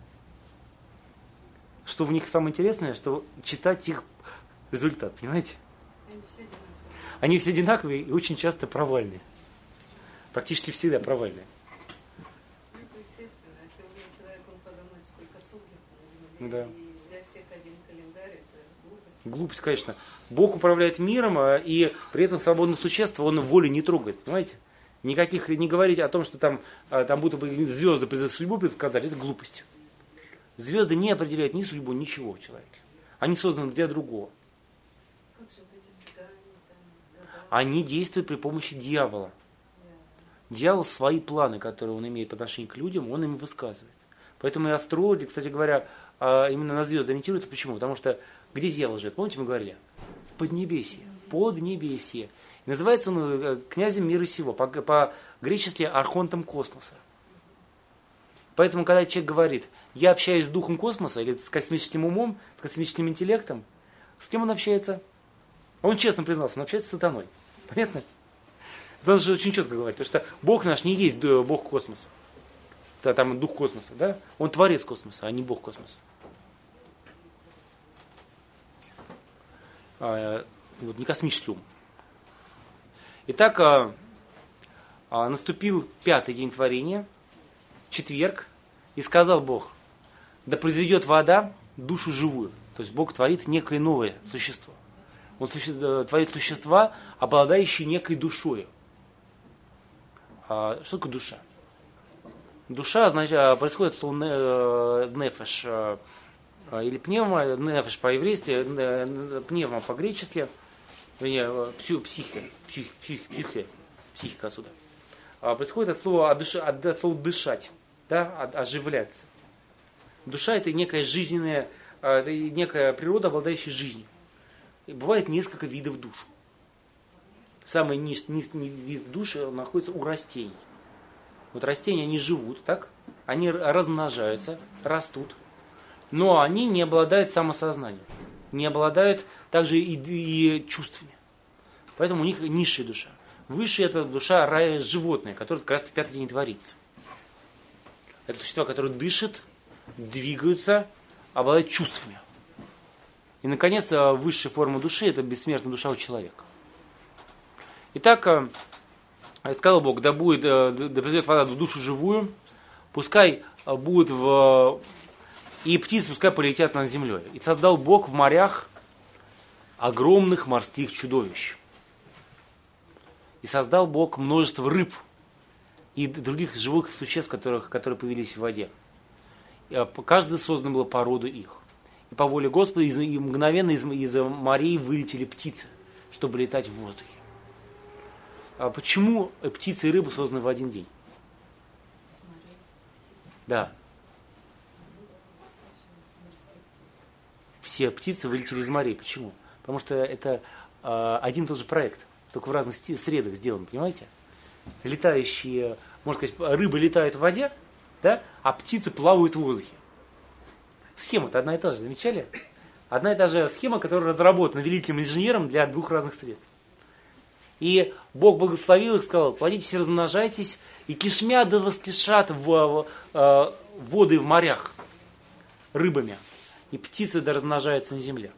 Что в них самое интересное, что читать их результат, понимаете? Они все одинаковые. Они все одинаковые и очень часто провальные. Практически всегда провальные. Ну, это естественно. Если уже человек, он подумает, сколько суток на земле, Да. и для всех один календарь, это глупость. Глупость, конечно. Бог управляет миром, и при этом свободное существо, он волю не трогает, понимаете? Никаких, не говорить о том, что там, там будто бы звезды судьбу предсказали, это глупость. Звезды не определяют ни судьбу, ничего в человеке. Они созданы для другого. Как же вот эти цыгане, там, гадалки? Они действуют при помощи дьявола. Дьявол свои планы, которые он имеет по отношению к людям, он им высказывает. Поэтому и астрологи, кстати говоря, именно на звезды ориентируются. Почему? Потому что где дьявол живет? Помните, мы говорили? В Поднебесье. Поднебесье. И называется он князем мира сего, по-гречески архонтом космоса. Поэтому, когда человек говорит, я общаюсь с духом космоса, или с космическим умом, с космическим интеллектом, с кем он общается? Он честно признался, он общается с сатаной. Понятно? Это же очень четко говорить, потому что Бог наш не есть Бог космоса. Да, там дух космоса, да? Он творец космоса, а не Бог космоса. А, вот, не космический ум. Итак, а, а, наступил пятый день творения, четверг, и сказал Бог, да произведет вода душу живую. То есть Бог творит некое новое существо. Он суще, творит существа, обладающие некой душой. А, что такое душа? Душа, значит, происходит от слова нефеш, или пневма, нефеш по-еврейски, пневма по-гречески, психика, псих, псих, психе, психика отсюда. Происходит от слова, от, от, от слова дышать, да, от, оживляться. Душа это некая жизненная, это некая природа, обладающая жизнью. И бывает несколько видов душ. самый низкий низ, вид душ находится у растений. Вот растения, они живут, так? Они размножаются, растут, но они не обладают самосознанием, не обладают также и, и чувствами. Поэтому у них низшая душа. Высшая это душа рая животное, которое как раз в пятый день творится. Это существа, которые дышат, двигаются, обладают чувствами. И, наконец, высшая форма души это бессмертная душа у человека. Итак, сказал Бог, да будет, да придет вода в душу живую, пускай будут в... и птицы пускай полетят над землей. И создал Бог в морях огромных морских чудовищ. И создал Бог множество рыб и других живых существ, которых, которые появились в воде. И каждый создан был по роду их. И по воле Господа из, и мгновенно из, из морей вылетели птицы, чтобы летать в воздухе. А почему птицы и рыбы созданы в один день? Да. Все птицы вылетели из морей. Почему? Потому что это э, один и тот же проект, только в разных средах сделан, понимаете? Летающие, можно сказать, рыбы летают в воде, да, а птицы плавают в воздухе. Схема-то одна и та же, замечали? Одна и та же схема, которая разработана великим инженером для двух разных средств. И Бог благословил их, сказал, плодитесь и размножайтесь, и кишмя да воскишат в, в, в воды в морях рыбами, и птицы да размножаются на земле.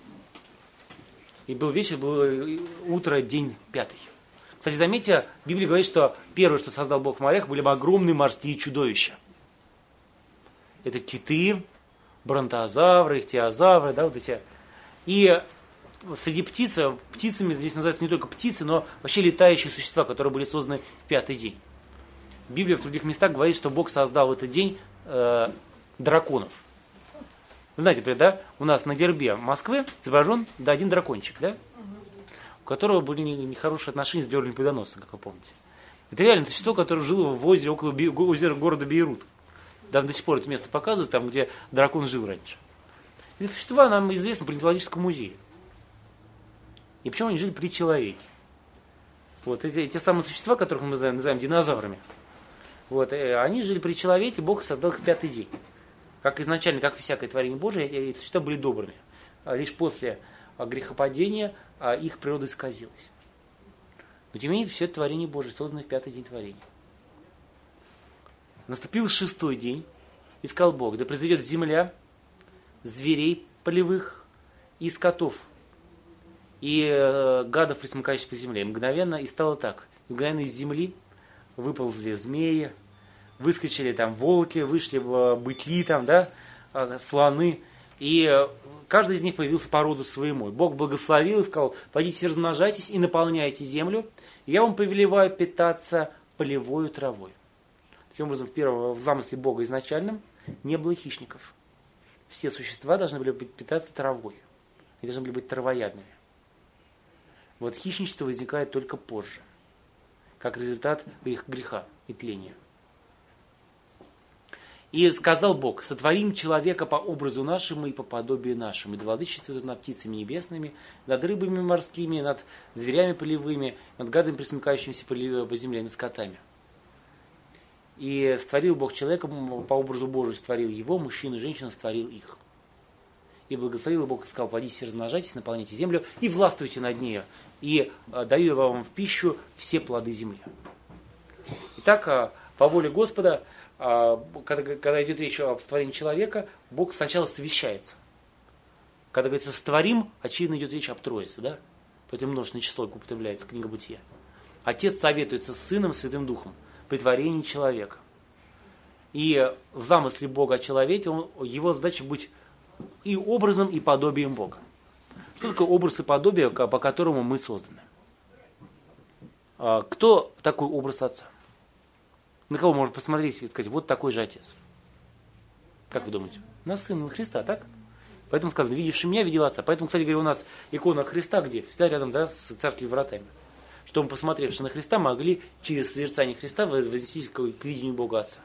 И был вечер, было утро, день пятый. Кстати, заметьте, Библия говорит, что первое, что создал Бог в морях, были огромные морские чудовища. Это киты, бронтозавры, ихтиозавры, да, вот эти. И среди птиц, птицами здесь называются не только птицы, но вообще летающие существа, которые были созданы в пятый день. Библия в других местах говорит, что Бог создал в этот день э, драконов. Вы знаете, да, у нас на гербе Москвы изображен да, один дракончик, да, у которого были нехорошие отношения с Георгием Победоносцем, как вы помните. Это реально существо, которое жило в озере около Би- озера города Бейрут. Да, до сих пор это место показывают, там, где дракон жил раньше. Эти существа нам известны при энтологическом музее. И почему они жили при человеке? Вот, эти, те самые существа, которых мы называем, называем динозаврами, вот, они жили при человеке, Бог создал их в пятый день. Как изначально, как всякое творение Божие, эти существа были добрыми. А лишь после грехопадения их природа исказилась. Но тем не менее, все это творение Божие, создано в пятый день творения. Наступил шестой день, и сказал Бог, да произойдет земля, зверей полевых и скотов, и э, гадов, пресмыкающих по земле. И мгновенно, и стало так. Мгновенно из земли выползли змеи, выскочили там волки, вышли в быки, там, да, слоны. И каждый из них появился по роду своему. Бог благословил и сказал, пойдите размножайтесь и наполняйте землю. Я вам повелеваю питаться полевой травой. Таким образом, в первом в замысле Бога изначальном не было хищников. Все существа должны были питаться травой. Они должны были быть травоядными. Вот хищничество возникает только позже, как результат их греха и тления. И сказал Бог, сотворим человека по образу нашему и по подобию нашему, и да владычествует над птицами небесными, над рыбами морскими, над зверями полевыми, над гадами, пресмыкающимися по земле, над скотами. И створил Бог человека, по образу Божию створил его, мужчину и женщину створил их. И благословил Бог и сказал, плодитесь и размножайтесь, наполняйте землю и властвуйте над ней, и даю я вам в пищу все плоды земли. Итак, по воле Господа, когда, когда идет речь о створении человека, Бог сначала совещается. Когда говорится «створим», очевидно идет речь об Троице, да? Поэтому множественное число употребляется, книга Бытия. Отец советуется с Сыном, Святым Духом при творении человека. И в замысле Бога о человеке, он, его задача быть и образом, и подобием Бога. Что такое образ и подобие, по которому мы созданы? Кто такой образ Отца? На кого можно посмотреть и сказать, вот такой же Отец? Как вы думаете? На Сына Христа, так? Поэтому сказано, видевший меня, видел Отца. Поэтому, кстати говоря, у нас икона Христа где? Всегда рядом, да, с царскими вратами. Чтобы, посмотревши на Христа, могли через созерцание Христа вознестись к видению Бога Отца.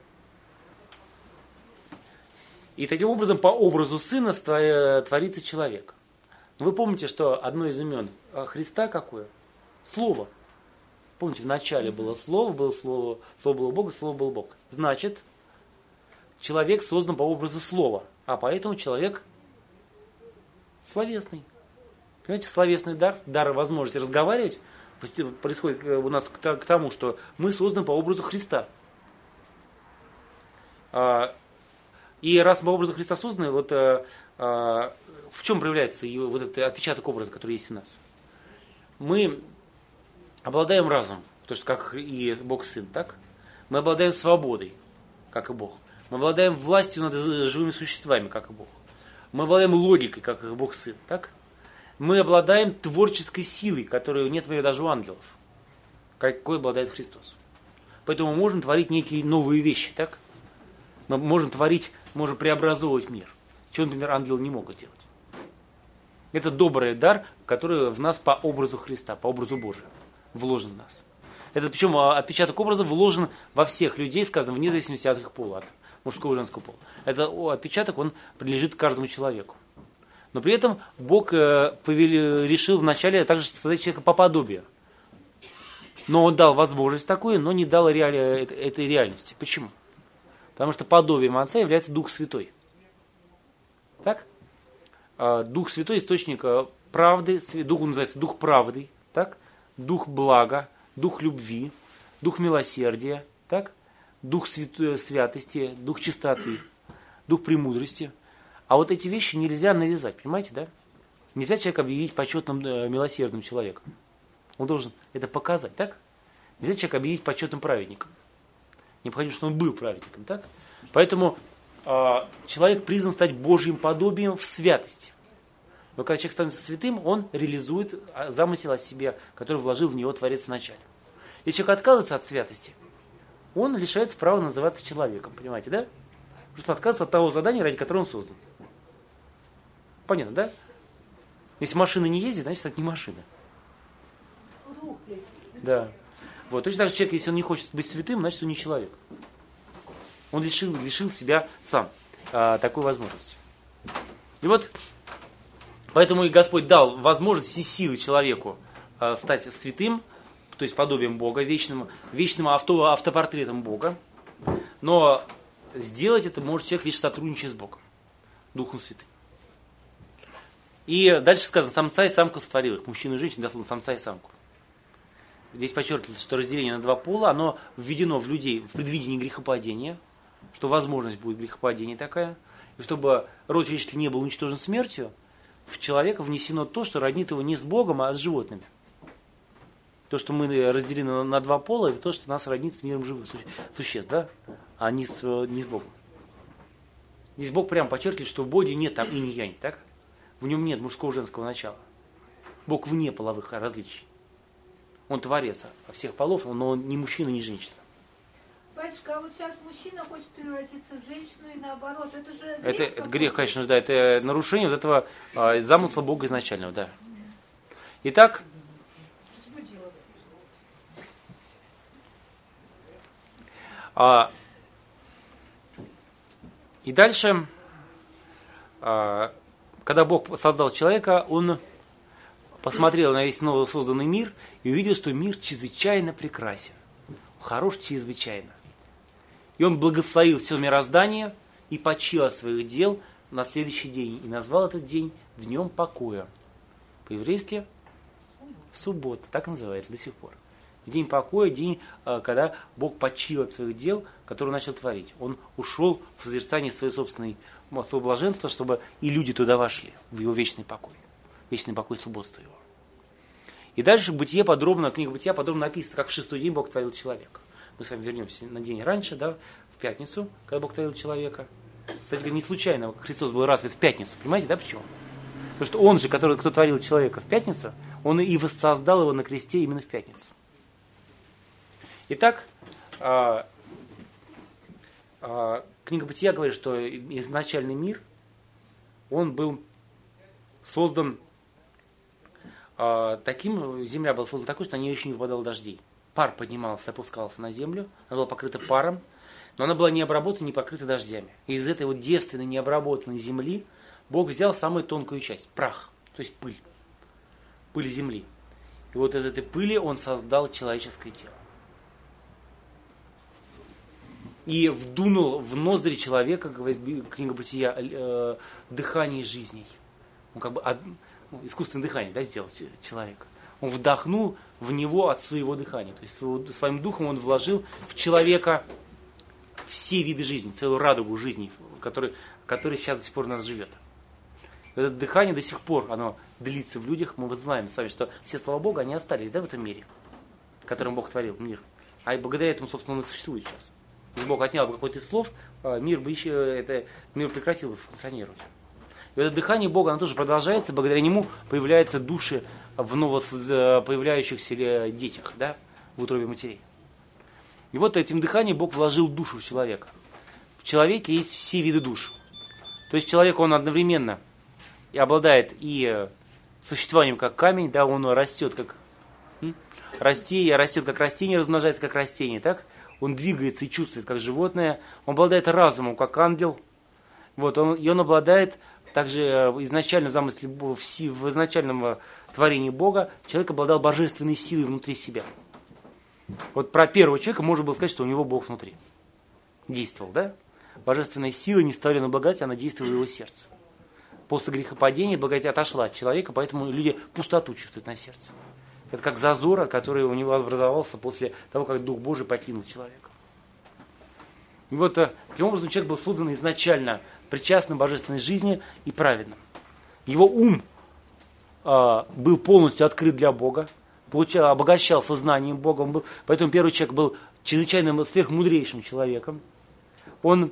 И таким образом, по образу Сына творится человек. Вы помните, что одно из имен Христа какое? Слово. Помните, в начале было Слово, было Слово, Слово было Бог, Слово был Бог. Значит, человек создан по образу Слова, а поэтому человек словесный. Понимаете, словесный дар, дар возможности разговаривать, происходит у нас к тому, что мы созданы по образу Христа. И раз мы по образу Христа созданы, вот в чем проявляется вот этот отпечаток образа, который есть у нас? Мы обладаем разумом, то есть как и Бог Сын, так? Мы обладаем свободой, как и Бог. Мы обладаем властью над живыми существами, как и Бог. Мы обладаем логикой, как и Бог Сын, так? Мы обладаем творческой силой, которой нет, например, даже у ангелов, какой обладает Христос. Поэтому мы можем творить некие новые вещи, так? Мы можем творить, можем преобразовывать мир, чего, например, ангелы не могут делать. Это добрый дар, который в нас по образу Христа, по образу Божию вложен в нас. Это причем отпечаток образа вложен во всех людей, сказано, вне зависимости от их пола, от мужского и женского пола. Это отпечаток, он принадлежит каждому человеку. Но при этом Бог повели, решил вначале также создать человека по подобию. Но Он дал возможность такую, но не дал реали, этой реальности. Почему? Потому что подобием Отца является Дух Святой. Так? Дух Святой – источник правды, Дух называется Дух правды, так? Дух блага, Дух любви, Дух милосердия, так? Дух святости, Дух чистоты, Дух премудрости. А вот эти вещи нельзя навязать, понимаете, да? Нельзя человека объявить почетным, милосердным человеком. Он должен это показать, так? Нельзя человека объявить почетным праведником. Необходимо, чтобы он был праведником, так? Поэтому э, человек призван стать Божьим подобием в святости. Но когда человек становится святым, он реализует замысел о себе, который вложил в него Творец вначале. Если человек отказывается от святости, он лишается права называться человеком, понимаете, да? Просто отказывается от того задания, ради которого он создан. Понятно, да? Если машина не ездит, значит, это не машина. Да. Вот. Точно так же человек, если он не хочет быть святым, значит, он не человек. Он лишил, лишил себя сам а, такой возможности. И вот, поэтому и Господь дал возможность и силы человеку а, стать святым, то есть подобием Бога, вечным, вечным авто, автопортретом Бога. Но сделать это может человек лишь сотрудничая с Богом, Духом Святым. И дальше сказано, самца и самку сотворил их, мужчину и женщину, дословно, самца и самку. Здесь подчеркивается, что разделение на два пола, оно введено в людей в предвидении грехопадения, что возможность будет грехопадения такая, и чтобы род человеческий не был уничтожен смертью, в человека внесено то, что роднит его не с Богом, а с животными. То, что мы разделены на, на два пола, это то, что нас роднит с миром живых суще, существ, да? А не с, не с Богом. Здесь Бог прямо подчеркивает, что в Боге нет там инь-янь, так? В нем нет мужского и женского начала. Бог вне половых различий. Он творец всех полов, но он не мужчина, не женщина. Батюшка, а вот сейчас мужчина хочет превратиться в женщину и наоборот. Это же грех. Это, это грех, конечно, да. Это нарушение вот этого а, замысла Бога изначального, да. Итак, а, и дальше, а, когда Бог создал человека, Он посмотрел на весь новый созданный мир и увидел, что мир чрезвычайно прекрасен. Хорош чрезвычайно. И он благословил все мироздание и почил от своих дел на следующий день. И назвал этот день Днем покоя. По-еврейски суббота, так называется до сих пор. День покоя, день, когда Бог почил от своих дел, которые начал творить. Он ушел в созерцание своей собственной, своего блаженства, чтобы и люди туда вошли, в его вечный покой. Вечный покой субботства его. И дальше Бытие подробно, книга Бытия подробно написано, как в шестой день Бог творил человека. Мы с вами вернемся на день раньше, да, в пятницу, когда Бог творил человека. Кстати, не случайно Христос был распят в пятницу. Понимаете, да, почему? Потому что Он же, который, кто творил человека в пятницу, Он и воссоздал его на кресте именно в пятницу. Итак, а, а, книга Бытия говорит, что изначальный мир, он был создан а, таким, земля была создана такой, что на нее еще не выпадало дождей. Пар поднимался, опускался на землю, она была покрыта паром, но она была не обработана, не покрыта дождями. И из этой вот девственной, необработанной земли Бог взял самую тонкую часть, прах, то есть пыль, пыль земли. И вот из этой пыли он создал человеческое тело. И вдунул в ноздри человека, говорит книга Бытия, э, дыхание жизней. Он как бы од, ну, искусственное дыхание, да, сделал человека. Он вдохнул в него от своего дыхания. То есть своего, своим духом он вложил в человека все виды жизни, целую радугу жизни, который, который сейчас до сих пор у нас живет. Это дыхание до сих пор, оно длится в людях. Мы вот знаем сами, что все, слава Богу, они остались, да, в этом мире, которым Бог творил мир. А и благодаря этому, собственно, он и существует сейчас. Если Бог отнял бы какой-то из слов, мир бы еще, это, мир прекратил бы функционировать. И это дыхание Бога, оно тоже продолжается, благодаря нему появляются души в новопоявляющихся детях, да, в утробе матерей. И вот этим дыханием Бог вложил душу в человека. В человеке есть все виды душ. То есть человек, он одновременно и обладает и существованием как камень, да, он растет как растение, растет как растение, размножается как растение, так? Он двигается и чувствует как животное, он обладает разумом как ангел, вот, он, и он обладает также изначально в замысле, в, в изначальном творении Бога, человек обладал божественной силой внутри себя. Вот про первого человека можно было сказать, что у него Бог внутри действовал, да? Божественная сила, нестворенная благодать, она действовала в его сердце. После грехопадения благодать отошла от человека, поэтому люди пустоту чувствуют на сердце. Это как зазор, который у него образовался после того, как Дух Божий покинул человека. И вот таким образом человек был создан изначально причастным божественной жизни и праведным. Его ум э, был полностью открыт для Бога, получал, обогащался знанием Бога, он был, поэтому первый человек был чрезвычайно сверхмудрейшим человеком. Он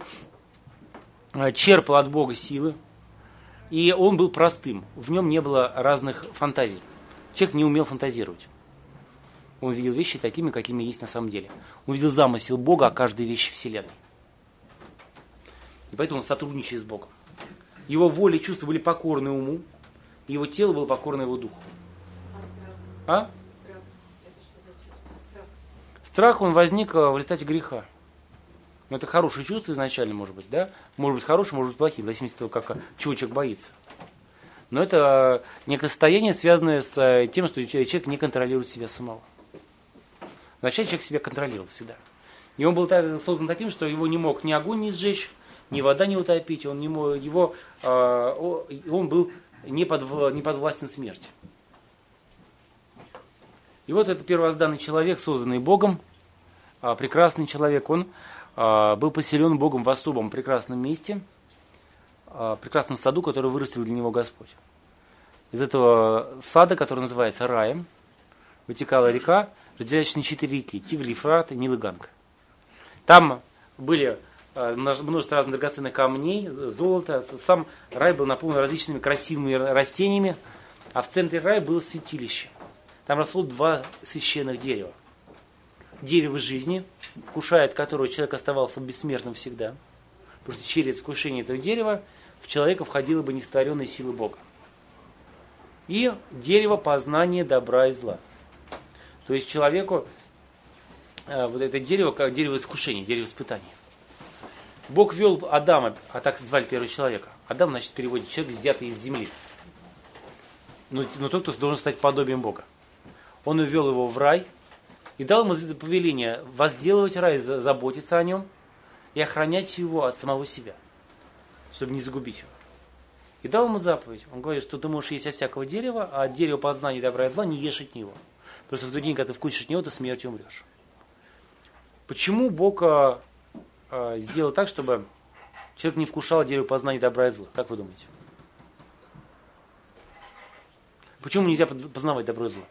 э, черпал от Бога силы, и он был простым, в нем не было разных фантазий. Человек не умел фантазировать. Он видел вещи такими, какими есть на самом деле. Он видел замысел Бога о каждой вещи Вселенной. И поэтому он сотрудничает с Богом. Его воля и чувства были покорны уму, и его тело было покорно его духу. А? Страх, он возник в результате греха. Но это хорошее чувство изначально, может быть, да? Может быть хорошее, может быть плохим, в зависимости от того, как, чего человек боится. Но это некое состояние, связанное с тем, что человек не контролирует себя самого. Вначале человек себя контролировал всегда. И он был так, создан таким, что его не мог ни огонь не сжечь, ни вода не утопить, он, не мог, его, он был не, под, не подвластен смерти. И вот этот первозданный человек, созданный Богом, прекрасный человек, он был поселен Богом в особом прекрасном месте, прекрасном саду, который вырастил для него Господь. Из этого сада, который называется раем, вытекала река, разделяющаяся на четыре реки: Тигр, Ефрат, Нил и Ганг. Там были множество разных драгоценных камней, золота. Сам рай был наполнен различными красивыми растениями, а в центре рая было святилище. Там росло два священных дерева. Дерево жизни, вкушая от которого человек оставался бессмертным всегда. Потому что через вкушение этого дерева в человека входила бы нестворенная сила Бога. И дерево познания добра и зла. То есть человеку э, вот это дерево, как дерево искушения, дерево испытания. Бог вел Адама, а так звали первого человека. Адам, значит, в переводе человек, взятый из земли. Но, но тот, кто должен стать подобием Бога. Он ввел его в рай и дал ему повеление возделывать рай, заботиться о нем и охранять его от самого себя, чтобы не загубить его. И дал ему заповедь. Он говорит, что ты можешь есть от всякого дерева, а от дерева познания добра и зла не ешь от него. Потому что в тот день, когда ты вкусишь от него, ты смертью умрешь. Почему Бог а, а, сделал так, чтобы человек не вкушал дерево познания добра и зла? Как вы думаете? Почему нельзя познавать добро и зло?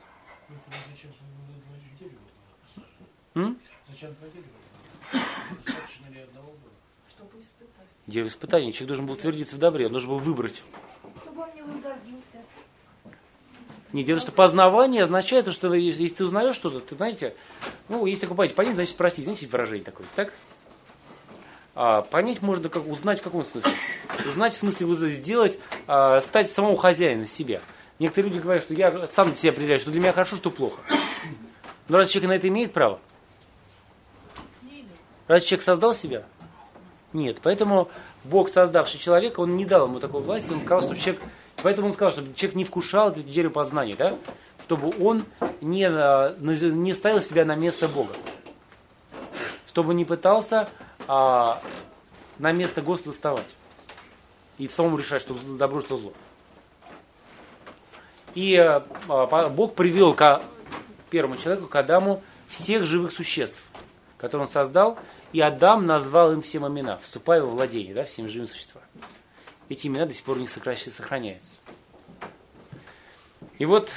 М? Зачем два дерева? Достаточно ли одного было? Чтобы испытать. Дерево испытания. Человек должен был твердиться в добре, он должен был выбрать. Чтобы он не возгордился. Не, дело, что познавание означает, что если ты узнаешь что-то, ты знаете, ну, если такое понять, понять, значит спросить. Знаете, выражение такое, так? А, понять можно как узнать в каком смысле? Узнать в смысле сделать, а, стать самому хозяином себя. Некоторые люди говорят, что я сам для себя определяю, что для меня хорошо, что плохо. Но разве человек на это имеет право? Разве человек создал себя? Нет. Поэтому Бог, создавший человека, он не дал ему такой власти. Он сказал, что человек Поэтому он сказал, чтобы человек не вкушал это дерево познания, да? Чтобы он не, не ставил себя на место Бога. Чтобы не пытался а, на место Господа вставать. И самому решать, что добро, что зло. И а, Бог привел к первому человеку, к Адаму, всех живых существ, которые он создал, и Адам назвал им всем имена, вступая во владение, да, всеми живыми существами. Эти имена до сих пор у них сохраняются. И вот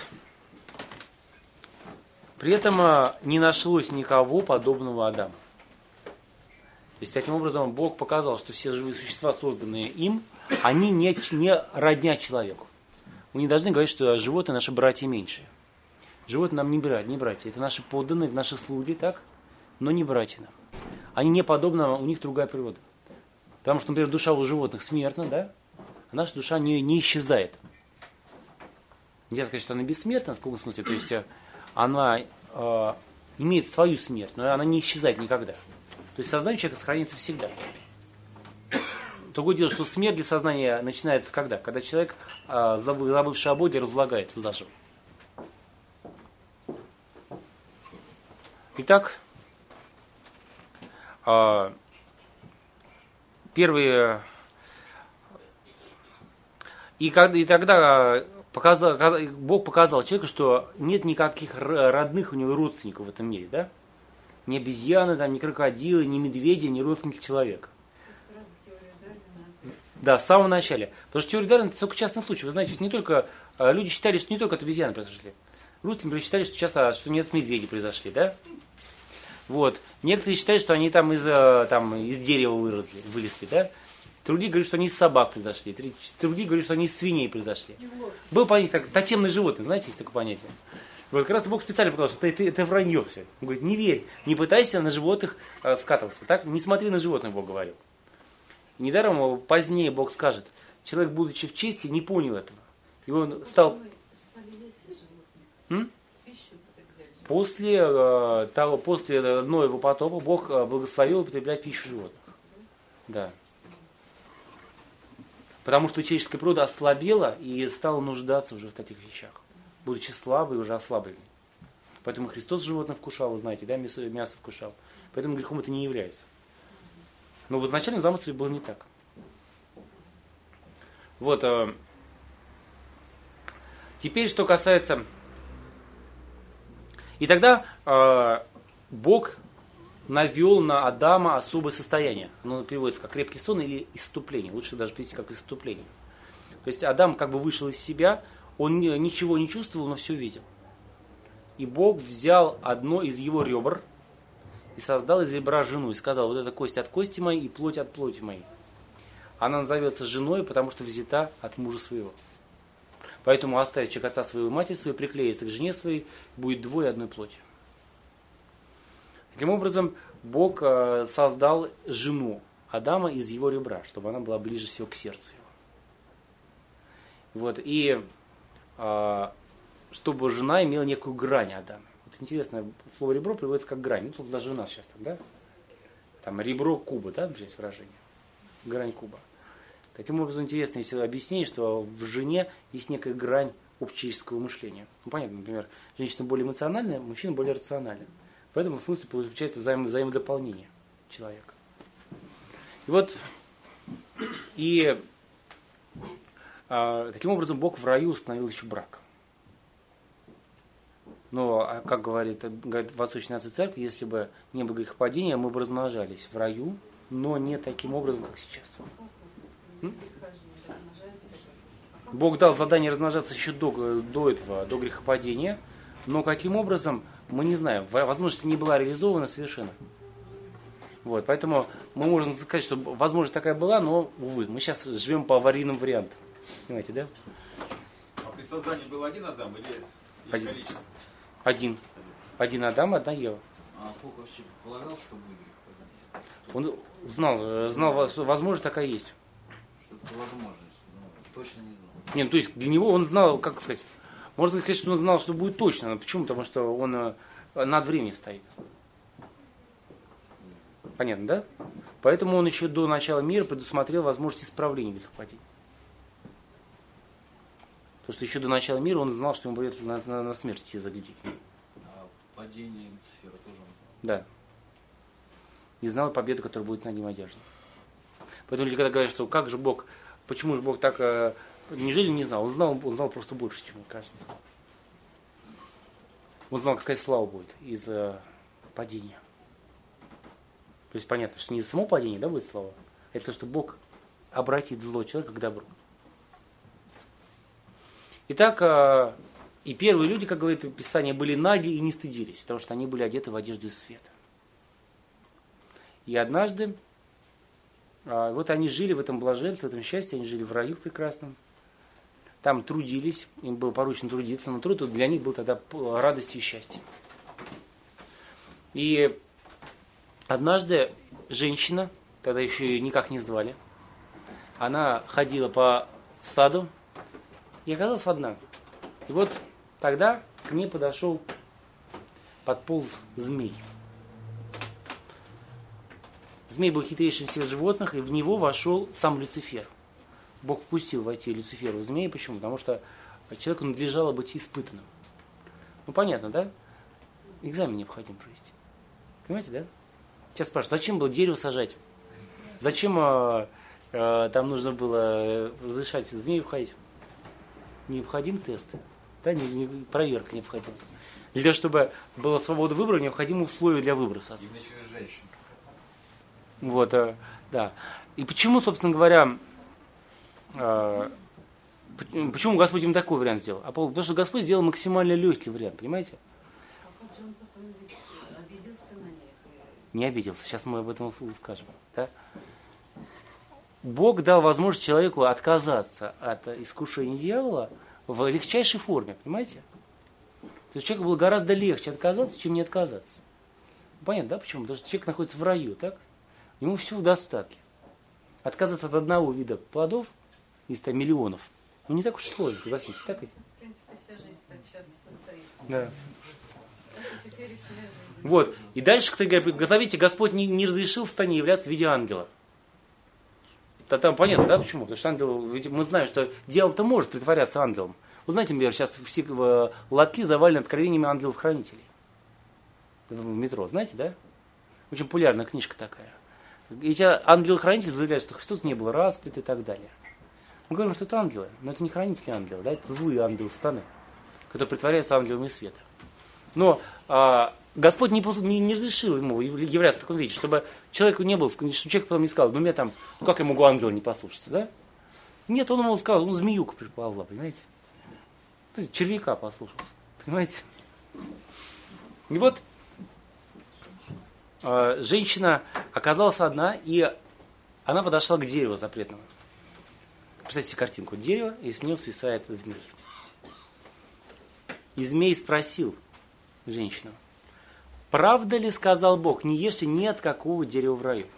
при этом не нашлось никого подобного Адаму. То есть таким образом Бог показал, что все живые существа, созданные им, они не, не родня человеку. Мы не должны говорить, что животные наши братья меньшие. Животные нам не братья, не братья. Это наши подданные, это наши слуги, так? Но не братья нам. Они не подобны, у них другая природа. Потому что, например, душа у животных смертна, да? А наша душа не, не исчезает. Нельзя сказать, что она бессмертна, в каком смысле? То есть она э, имеет свою смерть, но она не исчезает никогда. То есть сознание человека сохранится всегда. Другое дело, что смерть для сознания начинается когда? Когда человек, э, забывший о Боге, разлагается заживо. Итак, э, первые... И, и тогда показал, Бог показал человеку, что нет никаких родных у него родственников в этом мире, да? Ни обезьяны, там, ни крокодилы, ни медведи, ни родственники человека. Да, с самого начала. Потому что теория Дарвина это только частный случай. Вы знаете, не только люди считали, что не только от обезьяны произошли. Русские, например, считали, что часто, что не от медведей произошли, да? Вот. Некоторые считают, что они там из, там, из дерева выросли, вылезли, да? Другие говорят, что они из собак произошли. Другие говорят, что они из свиней произошли. Было понятие, так, тотемные животные, знаете, есть такое понятие. Вот как раз Бог специально показал, что это, это, это вранье все. Он говорит, не верь, не пытайся на животных э, скатываться. Так? Не смотри на животных, Бог говорил. И недаром позднее Бог скажет, человек, будучи в чести, не понял этого. И он стал... М? После, э, того, после Ноева потопа Бог благословил употреблять пищу животных. Да. Потому что человеческая природа ослабела и стала нуждаться уже в таких вещах. Будучи слабой, уже ослабленной. Поэтому Христос животных вкушал, вы знаете, да, мясо, мясо вкушал. Поэтому грехом это не является. Но в изначальном замысле было не так. Вот. Э, теперь, что касается... И тогда э, Бог навел на Адама особое состояние. Оно переводится как крепкий сон или исступление. Лучше даже перевести как исступление. То есть Адам как бы вышел из себя, он ничего не чувствовал, но все видел. И Бог взял одно из его ребер и создал из ребра жену. И сказал, вот это кость от кости моей и плоть от плоти моей. Она назовется женой, потому что взята от мужа своего. Поэтому оставит человек отца своего и матерь свою, приклеится к жене своей, будет двое одной плоти. Таким образом, Бог создал жену Адама из его ребра, чтобы она была ближе всего к сердцу его. Вот, и чтобы жена имела некую грань Адама. Вот интересно, слово ребро приводится как грань. Ну, тут даже у нас сейчас так, да? Там ребро куба, да, например, есть выражение. Грань куба. Таким образом, интересно, если объяснить, что в жене есть некая грань общечеловеческого мышления. Ну, понятно, например, женщина более эмоциональная, мужчина более рациональный. В этом смысле получается взаим, взаимодополнение человека. И вот, и а, таким образом Бог в раю установил еще брак. Но, как говорит, говорит Восточная Нация Церковь, если бы не было грехопадения, мы бы размножались в раю, но не таким образом, как сейчас. М? Бог дал задание размножаться еще до, до этого, до грехопадения, но каким образом, мы не знаем. Возможность не была реализована совершенно. Вот, поэтому мы можем сказать, что возможность такая была, но, увы, мы сейчас живем по аварийному варианту. Понимаете, да? А при создании был один Адам или, или один. количество? Один. Один Адам, одна Ева. А Бог вообще полагал, что будет грехопадение? Он знал, знал, что возможность такая есть. Что это возможность, но точно не знал. Нет, ну, то есть для него он знал, как сказать, можно сказать, что он знал, что будет точно. Но почему? Потому что он над временем стоит. Понятно, да? Поэтому он еще до начала мира предусмотрел возможность исправления грехопадения. Потому что еще до начала мира он знал, что ему придется на, на, на смерть идти за людей. А падение Люцифера тоже он знал. Да. И знал победу, которая будет над ним одержана. Поэтому люди когда говорят, что как же Бог, почему же Бог так, э, неужели не знал? Он знал, он знал просто больше, чем кажется. Он знал, какая слава будет из-за падения. То есть понятно, что не из-за самого падения, да, будет слава, а это то, что Бог обратит зло человека к добру. Итак, э, и первые люди, как говорит Писание, были наги и не стыдились, потому что они были одеты в одежду из света. И однажды, э, вот они жили в этом блаженстве, в этом счастье, они жили в раю прекрасном. Там трудились, им было поручено трудиться, но труд для них был тогда радостью и счастьем. И однажды женщина, тогда еще ее никак не звали, она ходила по саду и оказалась одна. И вот тогда к ней подошел, подполз змей. Змей был хитрейшим всех животных, и в него вошел сам Люцифер. Бог пустил войти Люциферу в змея. Почему? Потому что человеку надлежало быть испытанным. Ну, понятно, да? Экзамен необходимо провести. Понимаете, да? Сейчас спрашивают, зачем было дерево сажать? Зачем э, э, там нужно было разрешать змею входить? Необходим тест. Да, не, не, проверка необходима. Для того, чтобы была свобода выбора, необходимы условия для выбора создать. Именно через женщин. Вот, э, да. И почему, собственно говоря, э, почему Господь им такой вариант сделал? А потому что Господь сделал максимально легкий вариант, понимаете? А как же он потом ведь обиделся на них? Не обиделся. Сейчас мы об этом скажем. Да? Бог дал возможность человеку отказаться от искушения дьявола в легчайшей форме, понимаете? То есть человеку было гораздо легче отказаться, чем не отказаться. Понятно, да, почему? Потому что человек находится в раю, так? Ему все в достатке. Отказаться от одного вида плодов из ста миллионов, ну не так уж и сложно, согласитесь, так ведь? В принципе, вся жизнь так сейчас и состоит. Да. Это теперь и вся жизнь. Вот. И дальше, заметьте, Господь не, не разрешил в стане являться в виде ангела. Да, там понятно, да, почему? Потому что ангел, ведь мы знаем, что дьявол-то может притворяться ангелом. Вы знаете, например, сейчас все лотки завалены откровениями ангелов-хранителей. В метро, знаете, да? Очень популярная книжка такая. Эти ангелы-хранители заявляют, что Христос не был распят и так далее. Мы говорим, что это ангелы, но это не хранители ангелы, да, это злые ангелы сатаны, которые притворяются ангелами света. Но а, Господь не, не, не разрешил ему являться в таком виде, чтобы человеку не было, чтобы человек потом не сказал, ну, меня там, ну как я могу ангела не послушаться, да? Нет, он ему сказал, он змеюка приползла, понимаете? То есть червяка послушался, понимаете? И вот э, женщина оказалась одна, и она подошла к дереву запретному. Представьте себе картинку. Дерево, и с него свисает змей. И змей спросил женщину, правда ли, сказал Бог, не ешьте ни от какого дерева в раю?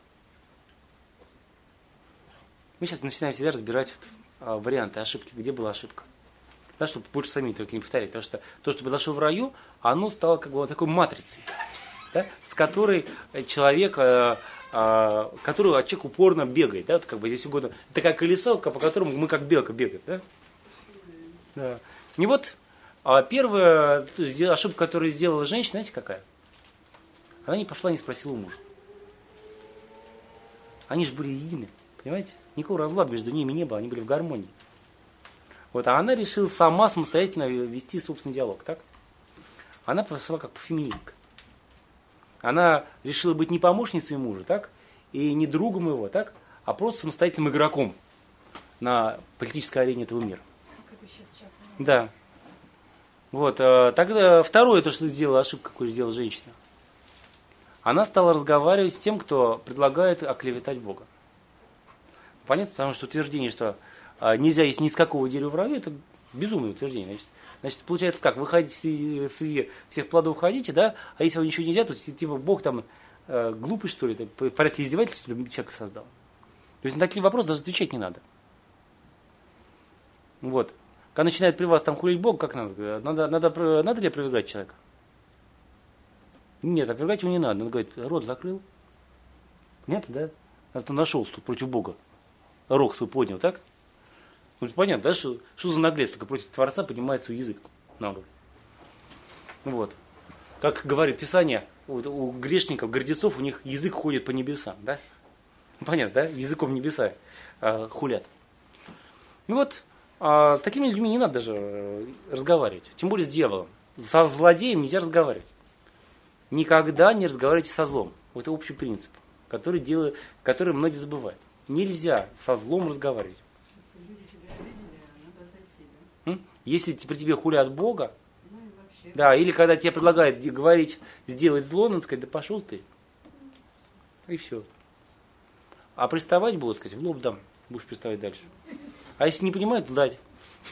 Мы сейчас начинаем всегда разбирать а, варианты ошибки, где была ошибка. Да, чтобы больше сами только не повторять. Потому что то, что произошло в раю, оно стало как бы вот такой матрицей, да, с которой человек, а, а, которую человек упорно бегает. Да, вот как бы здесь угодно. Это как колесо, по которому мы как белка бегаем. Да? Да. И вот а, первая ошибка, которую сделала женщина, знаете какая? Она не пошла, не спросила у мужа. Они же были едины, понимаете? Никакого разлада между ними не было, они были в гармонии. Вот, а она решила сама самостоятельно вести собственный диалог, так? Она пошла как феминистка. Она решила быть не помощницей мужа, так? И не другом его, так? А просто самостоятельным игроком на политической арене этого мира. Да. Вот, тогда второе, то, что сделала ошибка, какую сделала женщина. Она стала разговаривать с тем, кто предлагает оклеветать Бога. Понятно? Потому что утверждение, что а, нельзя есть ни с какого дерева в раю, это безумное утверждение. Значит, значит получается как? Вы хотите среди всех плодов ходите, да? А если вам ничего нельзя, то типа Бог там э, глупый, что ли? В порядке издевательства человека создал. То есть на такие вопросы даже отвечать не надо. Вот. Когда начинает при вас там хулить Бог, как надо? Надо, надо, надо ли опровергать человека? Нет, опровергать его не надо. Он говорит, рот закрыл. Понятно, да? А то нашелся тут против Бога. Рог свой поднял, так? Ну, понятно, да, что, что за наглец, только против Творца поднимает свой язык нагло. Вот. Как говорит Писание, вот у грешников, гордецов, у них язык ходит по небесам, да? Понятно, да? Языком небеса э, хулят. И вот э, с такими людьми не надо даже разговаривать, тем более с дьяволом. Со злодеем нельзя разговаривать. Никогда не разговаривайте со злом. Вот это общий принцип, который, делают, который многие забывают. Нельзя со злом разговаривать. Люди тебя обидели, а надо отойти, да? М? Если при тебе хулят Бога, Ну и вообще. да, или когда тебе предлагают говорить, сделать зло, надо сказать, да пошел ты. И все. А приставать будут, сказать, в лоб дам, будешь приставать дальше. А если не понимают, то дать.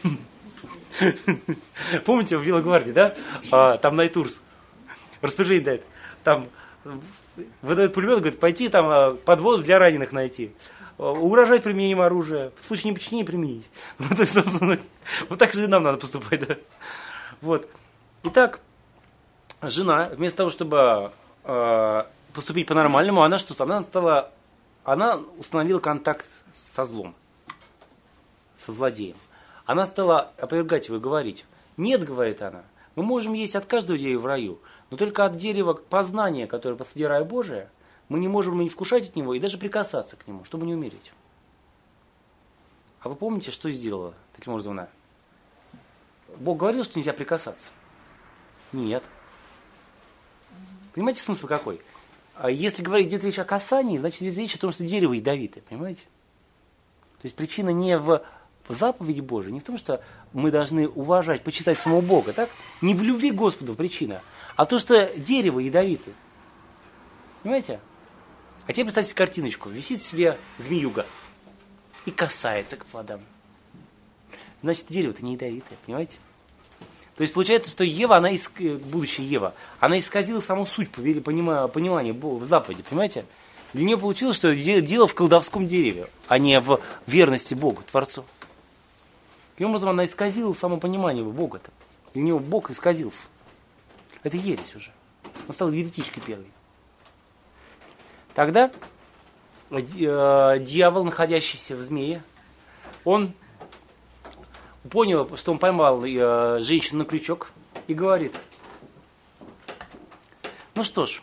Помните в Белогвардии, да? А, там Найтурс. Распоряжение дает. Там выдает пулемет, говорит, пойти там подвод для раненых найти. Угрожать применением оружия. В случае неподчинения применить. Вот, собственно, вот так же и нам надо поступать, да. Вот. Итак, жена, вместо того, чтобы э, поступить по-нормальному, она что? Она стала, она установила контакт со злом, со злодеем. Она стала опровергать его и говорить. Нет, говорит она, мы можем есть от каждого дерева в раю, но только от дерева познания, которое посреди рая Божия, мы не можем не вкушать от него и даже прикасаться к нему, чтобы не умереть. А вы помните, что сделала таким образом она? Бог говорил, что нельзя прикасаться? Нет. Понимаете, смысл какой? Если говорить, идет речь о касании, значит идет речь о том, что дерево ядовитое, понимаете? То есть причина не в заповеди Божией, не в том, что мы должны уважать, почитать самого Бога, так? Не в любви к Господу причина, а то, что дерево ядовитое. Понимаете? А теперь представьте картиночку. Висит себе змеюга и касается к плодам. Значит, дерево-то не ядовитое, понимаете? То есть получается, что Ева, она иск... будущая Ева, она исказила саму суть понимания в заповеди, понимаете? Для нее получилось, что дело в колдовском дереве, а не в верности Богу, Творцу. Таким образом, она исказила само понимание Бога-то. Для нее Бог исказился. Это ересь уже. Он стал еретичкой первой. Тогда э, дьявол, находящийся в змее, он понял, что он поймал э, женщину на крючок и говорит, ну что ж,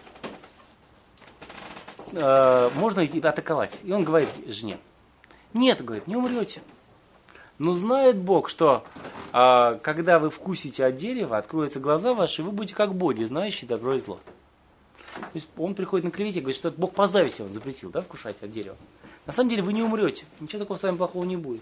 э, можно атаковать. И он говорит жене, нет, говорит, не умрете. Но знает Бог, что э, когда вы вкусите от дерева, откроются глаза ваши, и вы будете как боги, знающие добро и зло. То есть он приходит на клевете и говорит, что Бог по зависти вам запретил, да, вкушать от дерева. На самом деле вы не умрете, ничего такого с вами плохого не будет.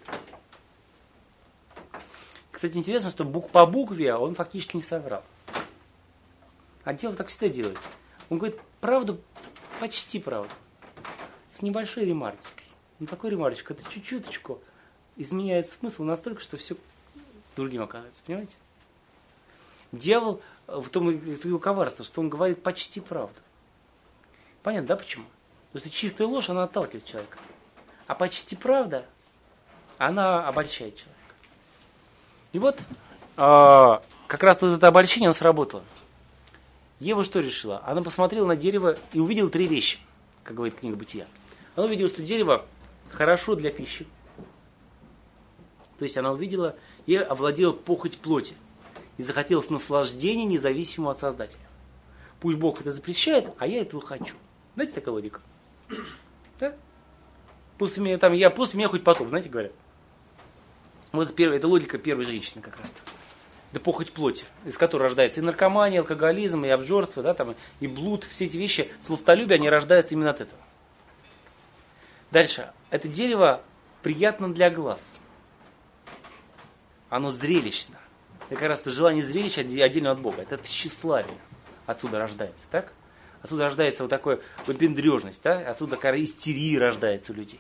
Кстати, интересно, что по букве он фактически не соврал. А дьявол так всегда делает. Он говорит правду, почти правду. С небольшой ремарочкой. Ну, такой ремарочкой, это чуть-чуточку изменяет смысл настолько, что все другим оказывается. Понимаете? Дьявол в том в его коварство, что он говорит почти правду. Понятно, да, почему? Потому что чистая ложь, она отталкивает человека. А почти правда, она обольщает человека. И вот, э, как раз вот это обольщение, оно сработало. Ева что решила? Она посмотрела на дерево и увидела три вещи, как говорит книга Бытия. Она увидела, что дерево хорошо для пищи. То есть она увидела и овладела похоть плоти. И захотелось наслаждения, независимого от Создателя. Пусть Бог это запрещает, а я этого хочу. Знаете, такая логика? Да? Пусть меня, там, я, пусть меня хоть потом, знаете, говорят. Вот это, первая, это логика первой женщины как раз-то. Да похоть плоти, из которой рождается и наркомания, и алкоголизм, и обжорство, да, там, и блуд, все эти вещи, сластолюбие, они рождаются именно от этого. Дальше. Это дерево приятно для глаз. Оно зрелищно. Это как раз это желание зрелища отдельно от Бога. Это тщеславие отсюда рождается, так? Отсюда рождается вот такая выпендрежность, да? Отсюда такая истерия рождается у людей.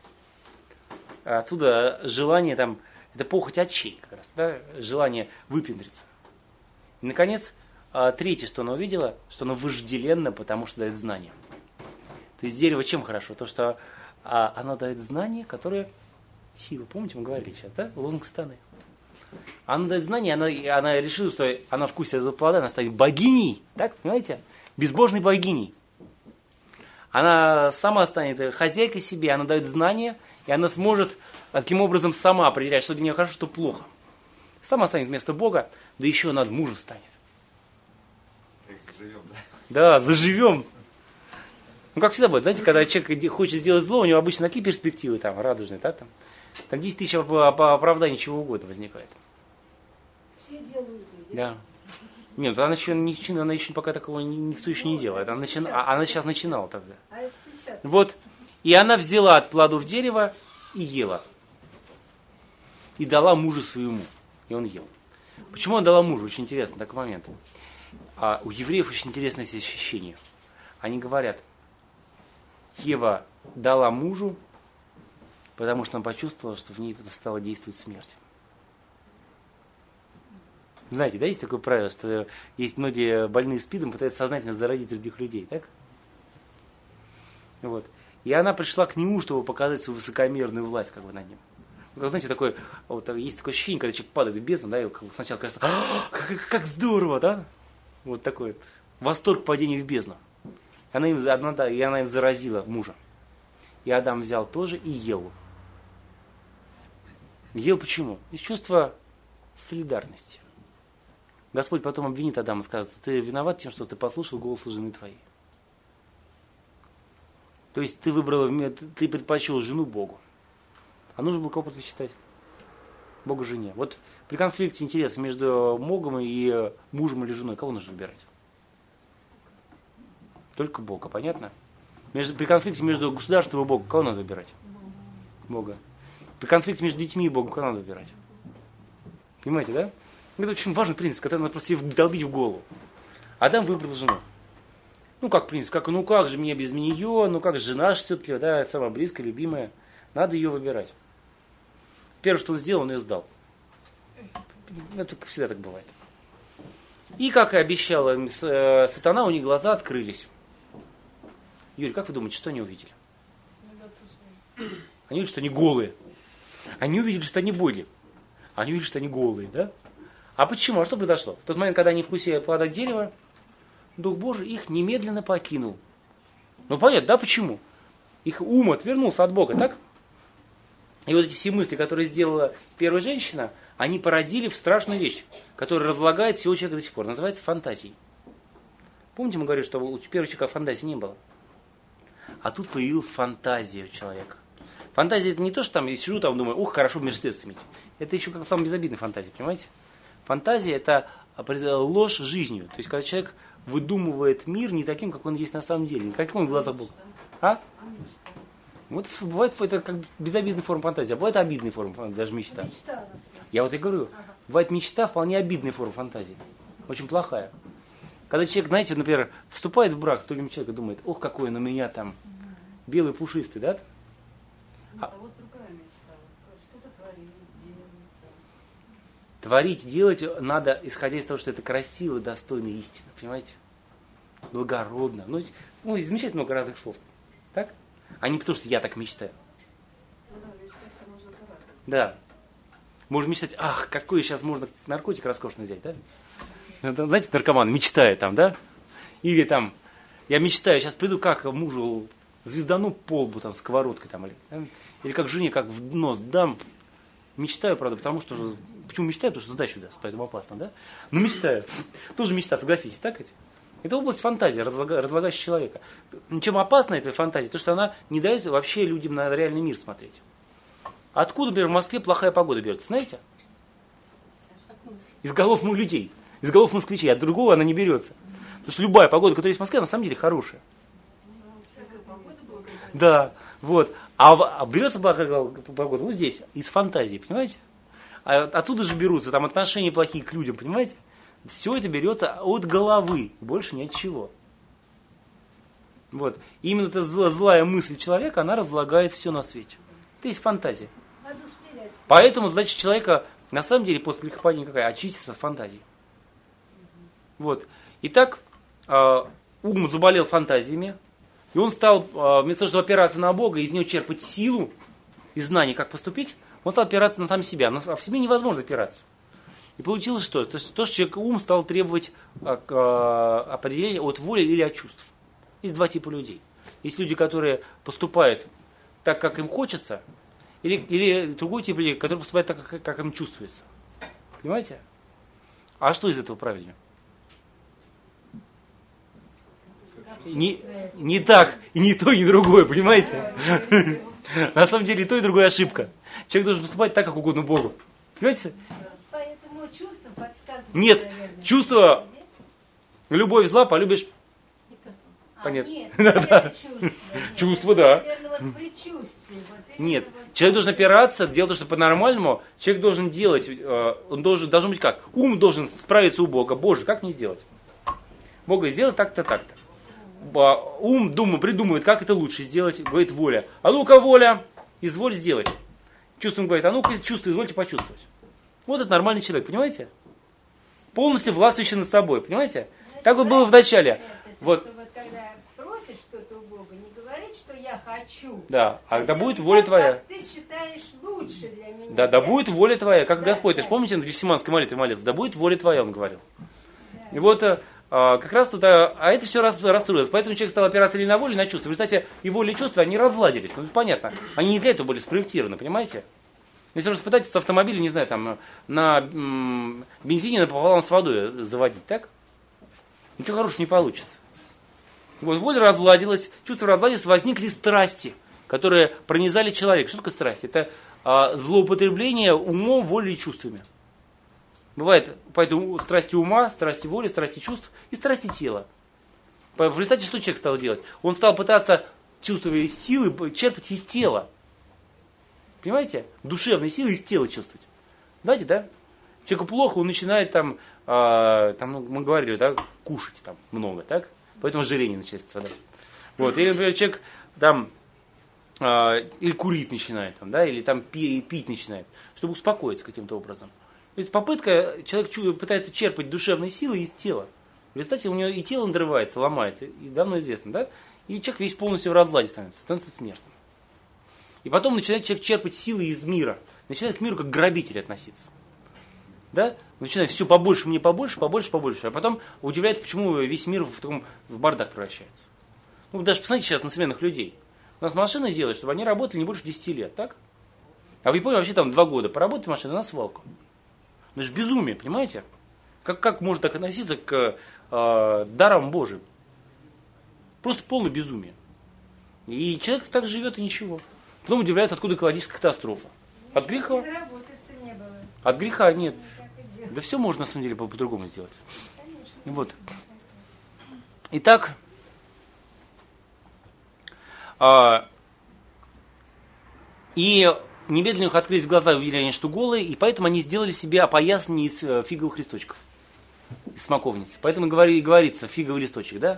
Отсюда желание там, это похоть очей как раз, да? Желание выпендриться. И, наконец, третье, что она увидела, что оно вожделенно, потому что дает знания. То есть дерево чем хорошо? То, что оно дает знания, которые сила. Помните, мы говорили сейчас, да? Лозунг Станы. Она дает знания, она, она решила, что она вкусит этого плода, она станет богиней, так, понимаете? Безбожной богиней. Она сама станет хозяйкой себе, она дает знания, И она сможет таким образом сама определять, что для нее хорошо, что плохо. Сама станет вместо Бога, да еще над мужем станет. Как заживем, да? Да, заживем. Ну, как всегда бывает, знаете, когда человек хочет сделать зло, у него обычно такие перспективы там, радужные, да, там, там десять тысяч оправданий, чего угодно возникает. Все делают. Да. Нет, она еще, она еще пока такого никто еще не делает. Она, начи... она сейчас начинала тогда. А это сейчас. Вот. И она взяла от плодов дерева и ела. И дала мужу своему. И он ел. Почему она дала мужу? Очень интересный такой момент. А у евреев очень интересное ощущение. Они говорят, Ева дала мужу, потому что она почувствовала, что в ней стала действовать смерть. Знаете, да, есть такое правило, что есть многие больные СПИДом, пытаются сознательно заразить других людей, так? Вот. И она пришла к нему, чтобы показать свою высокомерную власть как бы над ним. Как, знаете, такое, вот, есть такое ощущение, когда человек падает в бездну, да, и сначала кажется, как, как здорово, да? Вот такой восторг падения в бездну. Она им, одна, да, и она им заразила мужа. И Адам взял тоже и ел. Ел почему? Из чувства солидарности. Господь потом обвинит Адама, скажет, ты виноват тем, что ты послушал голос жены твоей. То есть ты выбрал, ты предпочел жену Богу. А нужно было кого предпочитать? Богу жене. Вот при конфликте интересов между Богом и мужем или женой, кого нужно выбирать? Только Бога, понятно? Между, при конфликте между государством и Богом, кого надо выбирать? Бога. При конфликте между детьми и Богом, кого надо выбирать? Понимаете, да? Это очень важный принцип, который надо просто себе долбить в голову. Адам выбрал жену. Ну, как принцип, как, ну как же мне без нее, ну как же жена все-таки, да, самая близкая, любимая. Надо ее выбирать. Первое, что он сделал, он ее сдал. Это всегда так бывает. И, как и обещала сатана, у них глаза открылись. Юрий, как вы думаете, что они увидели? Они увидели, что они голые. Они увидели, что они боги. Они увидели, что они голые, да? А почему? А что произошло? В тот момент, когда они вкусили плода дерева, Дух Божий их немедленно покинул. Ну, понятно, да, почему? Их ум отвернулся от Бога, так? И вот эти все мысли, которые сделала первая женщина, они породили в страшную вещь, которая разлагает всего человека до сих пор. Называется фантазией. Помните, мы говорили, что у первого человека фантазии не было? А тут появилась фантазия у человека. Фантазия это не то, что там я сижу там думаю, ух, хорошо Мерседес иметь. Это еще как самая безобидная фантазия, понимаете? Фантазия это ложь жизнью. То есть, когда человек выдумывает мир не таким, как он есть на самом деле. Не каким он в глазах Бога. А? Вот бывает это как безобидная форма фантазии, а бывает обидная форма фантазии, даже мечта. Мечта. Я вот и говорю, бывает мечта вполне обидная форма фантазии. Очень плохая. Когда человек, знаете, например, вступает в брак с другим человеком, думает, ох, какой он у меня там белый пушистый, да? А, а вот другая мечта. Что-то творить, делать. Творить, делать надо, исходя из того, что это красиво, достойно истины, понимаете? Благородно. Ну, ну замечательно много разных слов. Так? А не потому, что я так мечтаю. Ну да, мечтать-то можно по-разному. Да. Можно мечтать, ах, какой сейчас можно наркотик роскошный взять, да? Это, знаете, наркоман мечтает там, да? Или там, я мечтаю, сейчас приду, как мужу звездану по лбу там сковородкой там, или, да? Или как жене, как в нос дам. Мечтаю, правда, потому что, почему мечтаю? Потому что сдачу даст, поэтому опасно, да? Но мечтаю. Тоже мечта, согласитесь, так ведь? Это область фантазии, разлагающая человека. Чем опасна эта фантазия? То, что она не дает вообще людям на реальный мир смотреть. Откуда, например, в Москве плохая погода берется, знаете? Из голов ну, людей, из голов москвичей, от другого она не берется. Потому что любая погода, которая есть в Москве, на самом деле хорошая. Да, вот. А, а берется погода вот здесь, из фантазии, понимаете? А оттуда же берутся там отношения плохие к людям, понимаете? Все это берется от головы, больше ни от чего. Вот. И именно эта злая мысль человека, она разлагает все на свете. Это есть фантазия. Поэтому задача человека, на самом деле, после грехопадения какая? Очиститься от фантазии. Вот. Итак, ум заболел фантазиями, и он стал, вместо того, чтобы опираться на Бога, из него черпать силу и знания, как поступить, он стал опираться на сам себя. Но в себе невозможно опираться. И получилось что? То, что человек ум стал требовать определения от воли или от чувств. Есть два типа людей. Есть люди, которые поступают так, как им хочется, Или, или другой тип людей, который поступает так, как, как им чувствуется. Понимаете? А что из этого правильно? Не, не так, и не то, и не другое, понимаете? На самом деле и то, и другое ошибка. Человек должен поступать так, как угодно Богу. Понимаете? Поэтому чувство подсказывает. Нет, наверное. чувство, любовь зла, полюбишь. А, Понятно. нет, Да. это чувство. Нет, Чувство, это, да. Наверное, вот предчувствие. Вот именно Нет, вот человек должен опираться, делать то, что по-нормальному. Человек должен делать, э, он должен, должен быть как? Ум должен справиться у Бога. Боже, как мне сделать? Бог говорит, сделай так-то, так-то. Ба- Ум думает, придумывает, как это лучше сделать, говорит воля. А ну-ка, воля, изволь сделать. Чувством говорит, а ну-ка, чувство, извольте почувствовать. Вот это нормальный человек, понимаете? Полностью властвующий над собой, понимаете? Так вот было в начале. это, Вот. что вот когда просишь что-то у Бога, не говорить, что я хочу. Да, а да сделать будет воля так, твоя. как ты считаешь лучше для меня. Да, да будет воля твоя, как Да, Господь. Ты же да. помните, на Гефсиманской молитве молился, да будет воля твоя, он говорил. Да. И вот а, как раз тут, а, а это все рас, расстроилось. Поэтому человек стал опираться или на волю, или на чувства. В результате и воля, и чувства, они разладились. Ну, понятно. Они не для этого были спроектированы, понимаете? Если вы пытаетесь с автомобиля, не знаю, там, на м, бензине напополам с водой заводить, так? Ничего хорошего не получится. Вот воля разладилась, чувства разладились, возникли страсти, которые пронизали человека. Что такое страсть? Это а, злоупотребление умом, волей и чувствами. Бывает, поэтому страсти ума, страсти воли, страсти чувств и страсти тела. В результате что человек стал делать? Он стал пытаться чувствовать силы черпать из тела. Понимаете? Душевные силы из тела чувствовать. Знаете, да? Человеку плохо, он начинает там, э, там ну, мы говорили, да, кушать там много, так? Поэтому ожирение начинает страдать. Вот. Или, например, человек там э, или курить начинает, там, да, или там пи- пить начинает, чтобы успокоиться каким-то образом. То есть попытка, человек чу- пытается черпать душевные силы из тела. В результате у него и тело надрывается, ломается, и давно известно, да? И человек весь полностью в разладе становится, становится смертным. И потом начинает человек черпать силы из мира. Начинает к миру как грабитель относиться. Да? Начинает все побольше, мне побольше, побольше, побольше. А потом удивляется, почему весь мир в, таком, в бардак превращается. Ну, даже посмотрите сейчас на современных людей. У нас машины делают, чтобы они работали не больше десяти лет, так? А в Японии вообще там два года поработать машина на свалку. Ну, это же безумие, понимаете? Как, как можно так относиться к э, дарам Божьим? Просто полное безумие. И человек так живет и ничего. Потом удивляется, откуда экологическая катастрофа. От греха? Заработаться не было. От греха нет. Так и делать. Да все можно на самом деле по- по-другому сделать. Конечно. Вот. Итак, а, и немедленно у них открылись глаза и увидели они, что голые, и поэтому они сделали себе опоясание из э, фиговых листочков, из смоковницы. Поэтому говори, говорится фиговый листочек, да?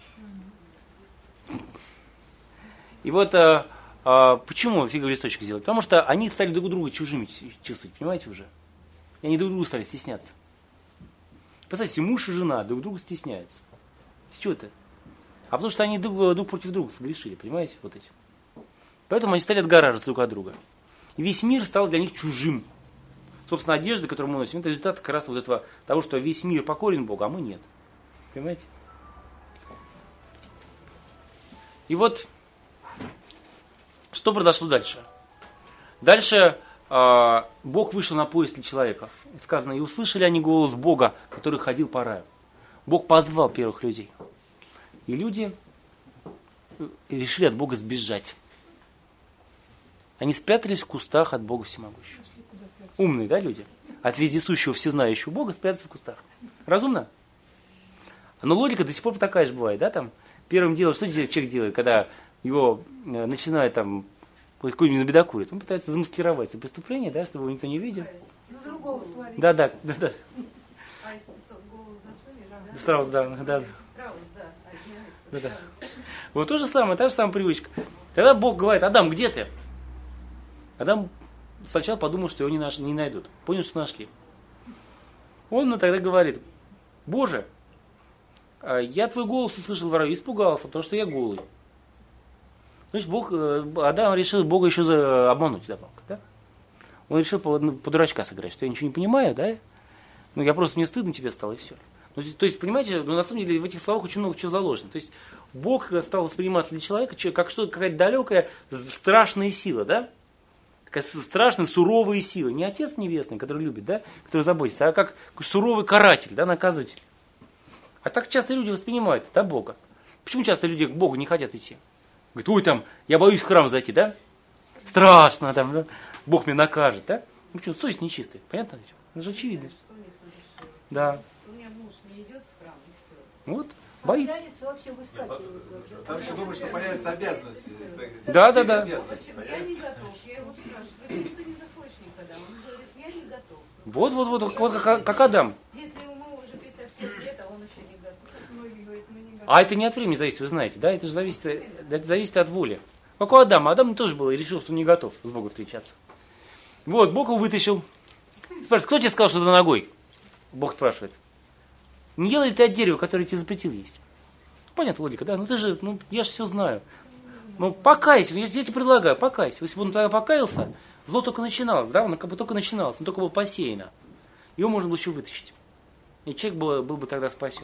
И вот а, а, почему фиговый листочек сделать? Потому что они стали друг друга чужими чувствовать, понимаете уже? И они друг друга стали стесняться. Представьте, муж и жена друг друга стесняются. С чего это? А потому что они друг, друг против друга согрешили, понимаете, вот эти. Поэтому они стали отгораживаться друг от друга. И весь мир стал для них чужим. Собственно, одежда, которую мы носим, это результат как раз вот этого, того, что весь мир покорен Богу, а мы нет. Понимаете? И вот, что произошло дальше? Дальше э, Бог вышел на поиски человека. И сказано, и услышали они голос Бога, который ходил по раю. Бог позвал первых людей. И люди решили от Бога сбежать. Они спрятались в кустах от Бога всемогущего. Умные, да, люди? От вездесущего, всезнающего Бога спрятаться в кустах. Разумно? Но логика до сих пор такая же бывает, да, там? Первым делом, что человек делает, когда его э, начинает там какой-нибудь набедокурит? Он пытается замаскировать это преступление, да, чтобы его никто не видел. За другого свалить. Да, да, да, да. А если песок в голову засунешь, да? Сразу, да, да. Сразу, да. Один, Да, да. сразу. Вот то же самое, та же самая привычка. Тогда Бог говорит, Адам, где ты? Адам сначала подумал, что его не, наш, не найдут. Понял, что нашли. Он тогда говорит, Боже, я твой голос услышал в раю, испугался, потому что я голый. Значит, Бог, Адам решил Бога еще за, обмануть добавка, да? Он решил по, ну, по дурачка сыграть, что я ничего не понимаю, да? Ну, я просто, мне стыдно тебе стало, и все. Ну, то есть, понимаете, ну, на самом деле в этих словах очень много чего заложено. То есть, Бог стал восприниматься для человека как что-то, какая-то далекая, страшная сила, да? Такая страшная, суровая сила. Не Отец Небесный, который любит, да, который заботится, а как суровый каратель, да, наказыватель. А так часто люди воспринимают, да, Бога. Почему часто люди к Богу не хотят идти? Говорят, ой, там, я боюсь в храм зайти, да? Страшно, там, да? Бог меня накажет, да? Ну почему, совесть нечистая, понятно? Это же очевидно. Да. У меня муж не идет в храм, и все. Вот, боится. вообще выскакивает. Там еще думаю, что появятся обязанности. Да, да, да. В общем, я не готов. Я его спрашиваю, почему ты не заходишь никогда? Он говорит, я не готов. Вот, вот, вот, вот как, как Адам. Если ему уже пятьдесят пять лет, а он еще не готов. Многие говорят, мы не готовы. А это не от времени зависит, вы знаете, да? Это же зависит, это зависит от воли. Как у Адама. Адам тоже был и решил, что он не готов с Богом встречаться. Вот, Бог его вытащил. Спрашивает, кто тебе сказал, что ты ногой? Бог спрашивает. Не ел ли ты от дерева, которое тебе запретил есть? Понятно, логика, да? Ну ты же, ну я же все знаю. Ну покайся, я, я тебе предлагаю, покайся. Если бы он тогда покаялся, зло только начиналось, да? Оно как бы только начиналось, оно только было посеяно. Его можно было еще вытащить. И человек был, был бы тогда спасен.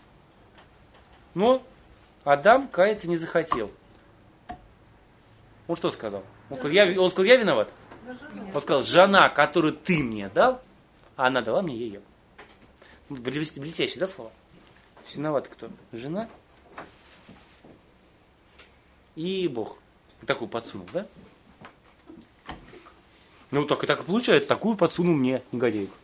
Но Адам каяться не захотел. Он что сказал? Он сказал, я, он сказал, я виноват? Он сказал, жена, которую ты мне дал, а она дала мне ее. Блестящие, да, слова? Виноват кто? Жена и Бог. Такую подсунул, да? Ну, так и так и получается. Такую подсунул мне, негодяйку.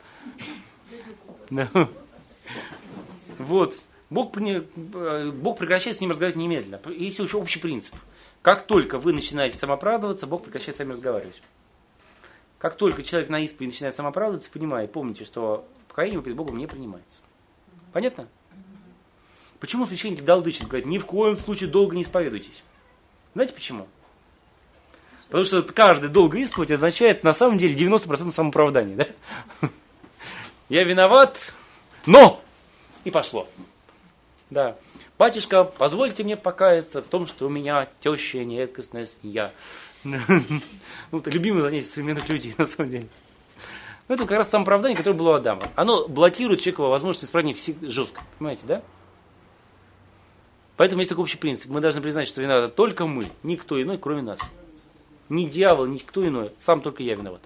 Вот. Бог, Бог прекращает с ним разговаривать немедленно. Есть еще общий принцип. Как только вы начинаете самооправдываться, Бог прекращает с вами разговаривать. Как только человек на исповеди начинает самооправдываться, понимает, помните, что покаяние перед Богом не принимается. Понятно? Почему священники долдычат, говорят, ни в коем случае долго не исповедуйтесь? Знаете почему? Потому что каждый долго исповедь означает на самом деле девяносто процентов самооправдания. Да? Я виноват, но! И пошло. Да. Батюшка, позвольте мне покаяться в том, что у меня теща нередкостная свинья. Ну, это любимое занятие современных людей, на самом деле. Ну, это как раз самооправдание, которое было у Адама. Оно блокирует человеку возможность исправления жестко. Понимаете, да? Поэтому есть такой общий принцип. Мы должны признать, что виноваты только мы, никто иной, кроме нас. Ни дьявол, никто иной. Сам только я виноват.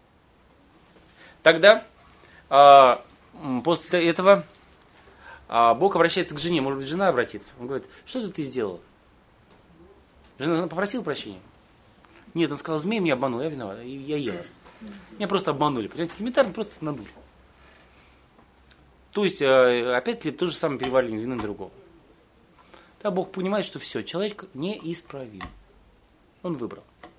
Тогда, а, после этого, а, Бог обращается к жене. Может быть, жена обратится. Он говорит, что это ты сделала? Жена попросила прощения? Нет, он сказал, змей меня обманул, я виноват, я ела. Меня просто обманули. Понимаете, элементарно просто надули. То есть, опять-таки, то же самое переваливание вины на другого. Да, Бог понимает, что все, человек неисправим. Он выбрал.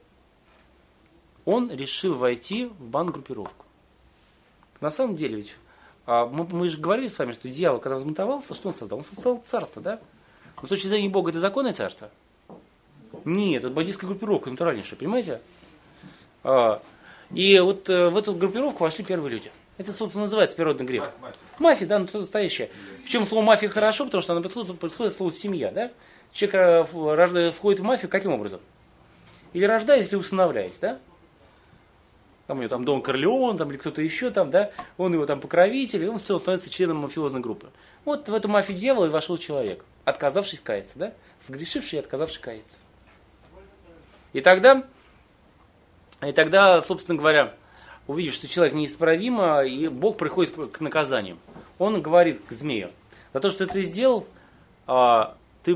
Он решил войти в банд-группировку. На самом деле, ведь, мы, мы же говорили с вами, что дьявол, когда взбунтовался, что он создал? Он создал царство, да? Но с точки зрения Бога, это законное царство? Нет, это бандитская группировка, натуральнейшая, понимаете? А, и вот а, в эту группировку вошли первые люди. Это, собственно, называется природный грех. Мафия, мафия да, ну, настоящая. Причем слово мафия хорошо, потому что она происходит, происходит от слова семья, да? Человек а, входит в мафию каким образом? Или рождаясь, или усыновляясь, да? Там у него там Дон Корлеон, там, или кто-то еще там, да? Он его там покровитель, и он все становится членом мафиозной группы. Вот в эту мафию дьявола и вошел человек, отказавшись каяться, да? Сгрешивший и отказавший каяться. И тогда, и тогда, собственно говоря, увидев, что человек неисправим, и Бог приходит к наказанию. Он говорит к змею, за то, что ты сделал, ты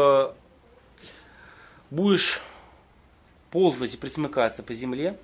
будешь ползать и присмыкаться по земле,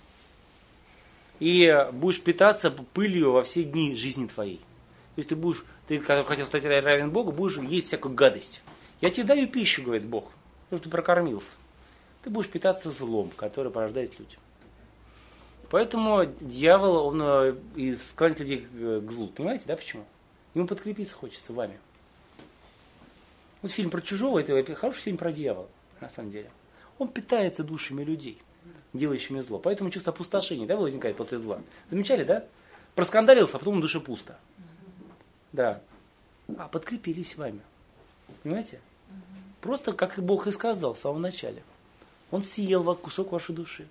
и будешь питаться пылью во все дни жизни твоей. То есть ты будешь, ты, когда хотел стать равен Богу, будешь есть всякую гадость. Я тебе даю пищу, говорит Бог, чтобы ты прокормился. Ты будешь питаться злом, который порождает людям. Поэтому дьявол, он и склоняет людей к злу. Понимаете, да, почему? Ему подкрепиться хочется вами. Вот фильм про Чужого, это хороший фильм про дьявола, на самом деле. Он питается душами людей, делающими зло. Поэтому чувство опустошения, да, возникает после зла. Замечали, да? Проскандалился, а потом на душе пусто. Да. А подкрепились вами. Понимаете? Просто, как и Бог и сказал в самом начале. Он съел кусок вашей души.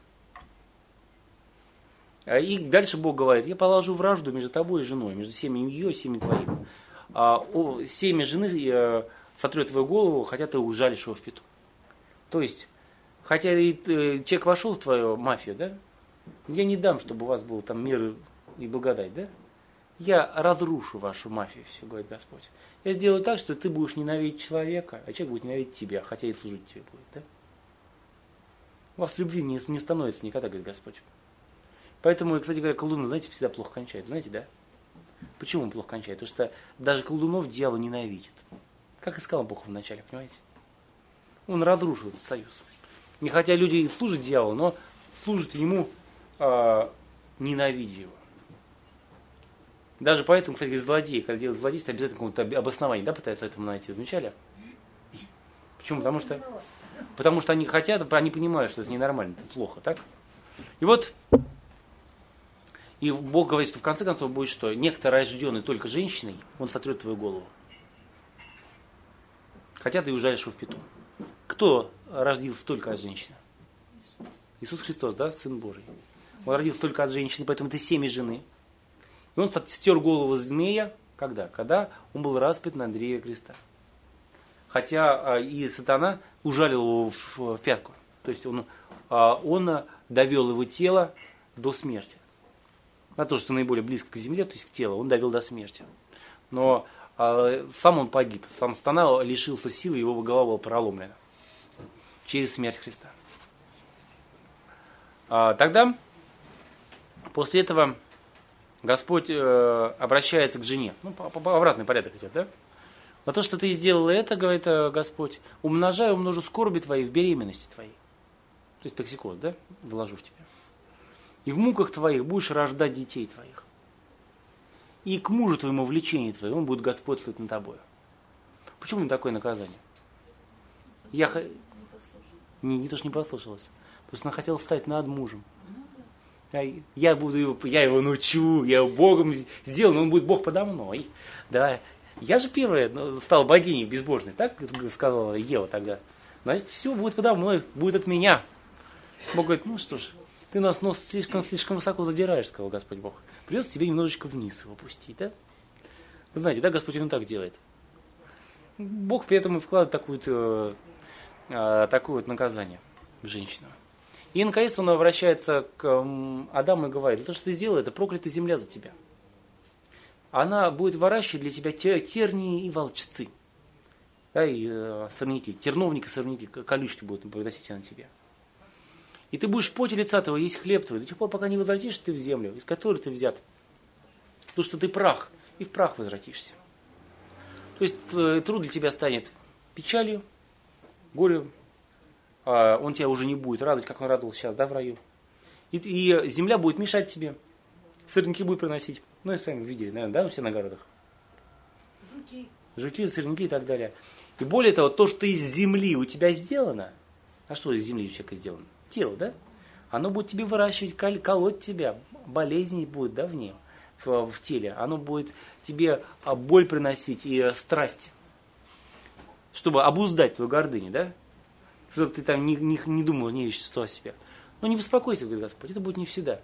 И дальше Бог говорит, я положу вражду между тобой и женой, между семьей ее и семьей твоим. А, о, семя жены э, сотрет твою голову, хотя ты ужалишь его в пету. То есть, хотя и, э, человек вошел в твою мафию, да, Я не дам, чтобы у вас был там мир и благодать, да? Я разрушу вашу мафию, все, говорит Господь. Я сделаю так, что ты будешь ненавидеть человека, а человек будет ненавидеть тебя, хотя и служить тебе будет, да? У вас любви не, не становится никогда, говорит Господь. Поэтому, кстати говоря, колдуны, знаете, всегда плохо кончают, знаете, да? Почему он плохо кончает? Потому что даже колдунов дьявол ненавидит. Как и сказал Бог вначале, понимаете? Он разрушил этот союз. Не хотя люди служат дьяволу, но служат ему, э, ненавидя его. Даже поэтому, кстати, злодеи, когда делают злодейство, обязательно какое-то обоснование, да, пытаются этому найти. Замечали? Почему? Потому что, потому что они хотят, они понимают, что это ненормально, это плохо, так? И вот, и Бог говорит, что в конце концов будет что? Некто, рожденный только женщиной, он сотрет твою голову. Хотя ты уезжаешь его в пету. Кто родился только от женщины? Иисус Христос, да, Сын Божий. Он родился только от женщины, поэтому ты семя жены. И он стер голову змея, когда? Когда он был распят на древе креста. Хотя и сатана ужалил его в пятку. То есть он, он довел его тело до смерти. На то, что наиболее близко к земле, то есть к телу, он довел до смерти. Но сам он погиб. Сам сатана лишился силы, его голова была проломлена через смерть Христа. Тогда, после этого, Господь э, обращается к жене. Ну, по, по обратный порядок идет, да? На то, что ты сделала это, говорит Господь, умножай, умножу скорби твои в беременности твоей. То есть токсикоз, да? Вложу в тебя. И в муках твоих будешь рождать детей твоих. И к мужу твоему влечению твоему, он будет господствовать над тобой. Почему не такое наказание? Я х... не, не то, что не послушалась. Потому что она хотела стать над мужем. Я, буду его, я его научу, я его Богом сделаю, но он будет Бог подо мной. Да. Я же первая стала богиней безбожной, так сказала Ева тогда. Значит, все будет подо мной, будет от меня. Бог говорит, ну что ж, ты нас нос слишком-слишком высоко задираешь, сказал Господь Бог. Придется тебе немножечко вниз его опустить, да? Вы знаете, да, Господь он так делает. Бог при этом и вкладывает такое, такое вот наказание в женщину. И наконец он обращается к Адаму и говорит, то, что ты сделал, это проклятая земля за тебя. Она будет выращивать для тебя тернии и волчцы. Да, и э, сорняки, терновник и сорняки, колючки будут приносить на тебя. И ты будешь в поте лица твоего есть хлеб твой, до тех пор, пока не возвратишься ты в землю, из которой ты взят. Потому что ты прах, и в прах возвратишься. То есть э, труд для тебя станет печалью, горем. Он тебя уже не будет радовать, как он радовался сейчас, да, в раю. И, и земля будет мешать тебе. Сорняки будет приносить. Ну, и сами видели, наверное, да, все на огородах. Жуки. Жуки, сорняки и так далее. И более того, то, что из земли у тебя сделано, а что из земли у человека сделано? Тело, да? Оно будет тебе выращивать, кол- колоть тебя. Болезни будет, да, в ней, в, в теле. Оно будет тебе боль приносить и страсть. Чтобы обуздать твою гордыню, да? Чтобы ты там не, не, не думал, не ищешь что о себе. Но не беспокойся, говорит Господь, это будет не всегда.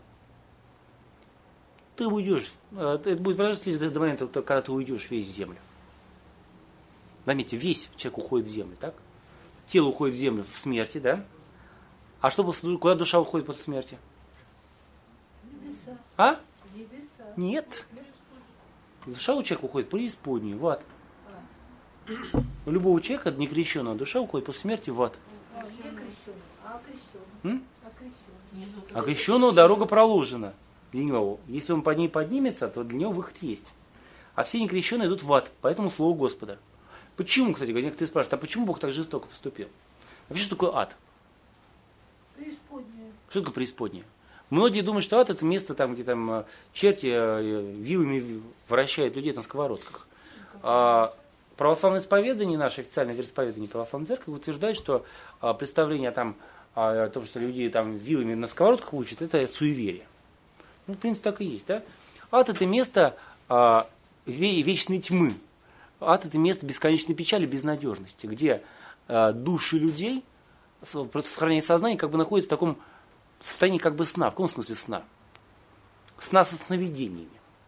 Ты уйдешь, это будет продолжаться до момента, когда ты уйдешь весь в землю. Заметьте, весь человек уходит в землю, так? Тело уходит в землю в смерти, да? А что, куда душа уходит после смерти? Небеса. А? Небеса. Нет. Душа у человека уходит в преисподнюю, в ад. У любого человека, некрещенного, душа уходит после смерти в ад. А где крещеный? А крещеный? М? А крещеный? А крещенного дорога проложена для него. Если он по ней поднимется, то для него выход есть. А все некрещенные идут в ад, поэтому слово Господа. Почему, кстати, некоторые спрашивают, а почему Бог так жестоко поступил? Вообще, что такое ад? Преисподняя. Что такое преисподняя? Многие думают, что ад это место, там, где там черти вилами вращают людей на сковородках. А православное исповедание, наше официальное вероисповедание православной церкви утверждает, что а, представление там, а, о том, что люди там вилами на сковородках учат, это суеверие. Ну, в принципе, так и есть, да? Ад это место а, вечной тьмы. Ад это место бесконечной печали, безнадежности, где а, души людей, сохраняя сознание, как бы находятся в таком состоянии как бы сна. В каком смысле сна? Сна со сновидениями.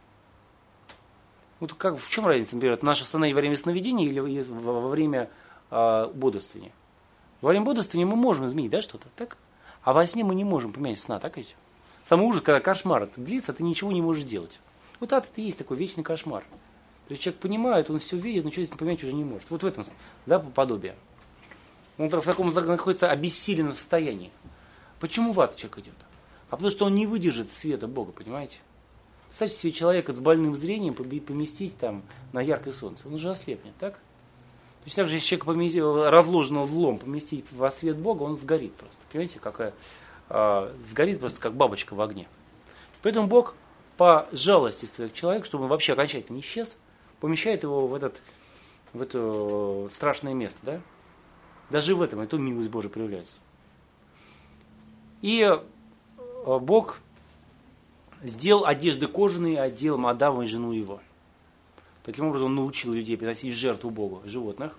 Вот как, в чем разница, например, наше состояние во время сновидения или во время а, бодрствования? Во время бодрствования мы можем изменить, да, что-то, так? А во сне мы не можем поменять сна, так ведь? Самый ужас, когда кошмар это длится, ты ничего не можешь делать. Вот ад это и есть такой вечный кошмар. То есть человек понимает, он все видит, но что здесь понимать уже не может. Вот в этом, да, подобие. Он в таком находится обессиленном состоянии. Почему в ад человек идет? А потому что он не выдержит света Бога, понимаете? Представьте себе человека с больным зрением поместить там на яркое солнце. Он уже ослепнет, так? То есть так же, если человека поместить, разложенного злом поместить во свет Бога, он сгорит просто. Понимаете, какая а, сгорит просто как бабочка в огне. Поэтому Бог по жалости своих человек, чтобы он вообще окончательно исчез, помещает его в, этот, в это страшное место. Да? Даже в этом, и то милость Божия проявляется. И Бог сделал одежды кожаные отделом Адама и жену его. Таким образом, он научил людей приносить в жертву Богу животных.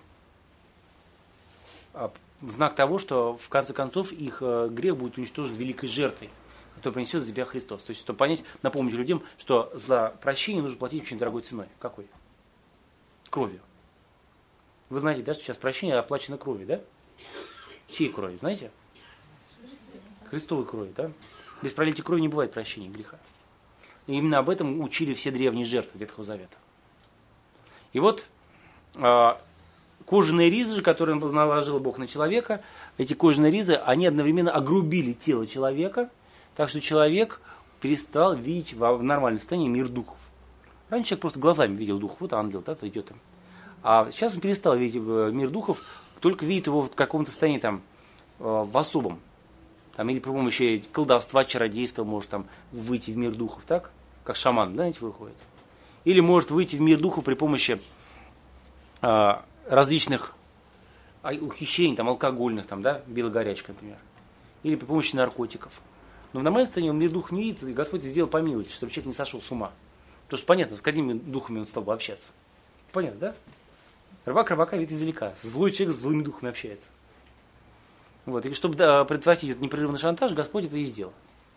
Знак того, что в конце концов их грех будет уничтожен великой жертвой, которую принесет за себя Христос. То есть, чтобы понять, напомнить людям, что за прощение нужно платить очень дорогой ценой. Какой? Кровью. Вы знаете, да, что сейчас прощение оплачено кровью, да? Чьей кровью, знаете? Христовой кровью, да? Без пролития крови не бывает прощения греха. И именно об этом учили все древние жертвы Ветхого Завета. И вот э, кожаные ризы, которые наложил Бог на человека, эти кожаные ризы, они одновременно огрубили тело человека, так что человек перестал видеть в нормальном состоянии мир духов. Раньше человек просто глазами видел духов, вот ангел, да, идет там. А сейчас он перестал видеть мир духов, только видит его в каком-то состоянии там, э, в особом. Там, или при помощи колдовства, чародейства может там, выйти в мир духов, так? Как шаман, знаете, выходит. Или может выйти в мир духов при помощи а, различных а, ухищрений, там, алкогольных, там, да, белогорячка, например. Или при помощи наркотиков. Но в нормальном состоянии он мир дух не видит, и Господь сделал по милости, чтобы человек не сошел с ума. Потому что понятно, с какими духами он стал бы общаться. Понятно, да? Рыбак рыбака видит издалека. Злой человек с злыми духами общается. Вот. И чтобы да, предотвратить этот непрерывный шантаж, Господь это и сделал.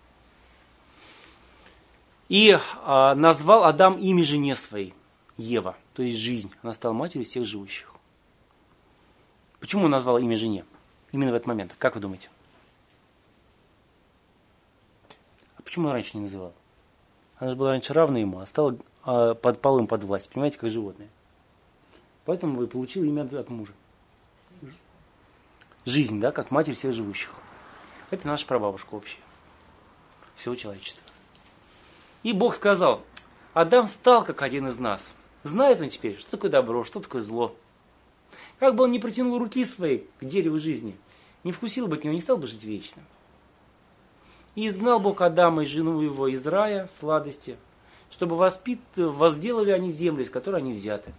И а, назвал Адам имя жене своей, Ева, то есть жизнь. Она стала матерью всех живущих. Почему он назвал имя жене? Именно в этот момент. Как вы думаете? А почему он раньше не называл? Она же была раньше равна ему, а стала а, под полым под власть. Понимаете, как животное. Поэтому и получил имя от, от мужа. Жизнь, да, как матерь всех живущих. Это наша прабабушка общая. Всего человечества. И Бог сказал, Адам стал как один из нас. Знает он теперь, что такое добро, что такое зло. Как бы он ни протянул руки свои к дереву жизни, не вкусил бы от него, не стал бы жить вечно. И знал Бог Адама и жену его из рая сладости, чтобы воспит... возделали они землю, из которой они взяты.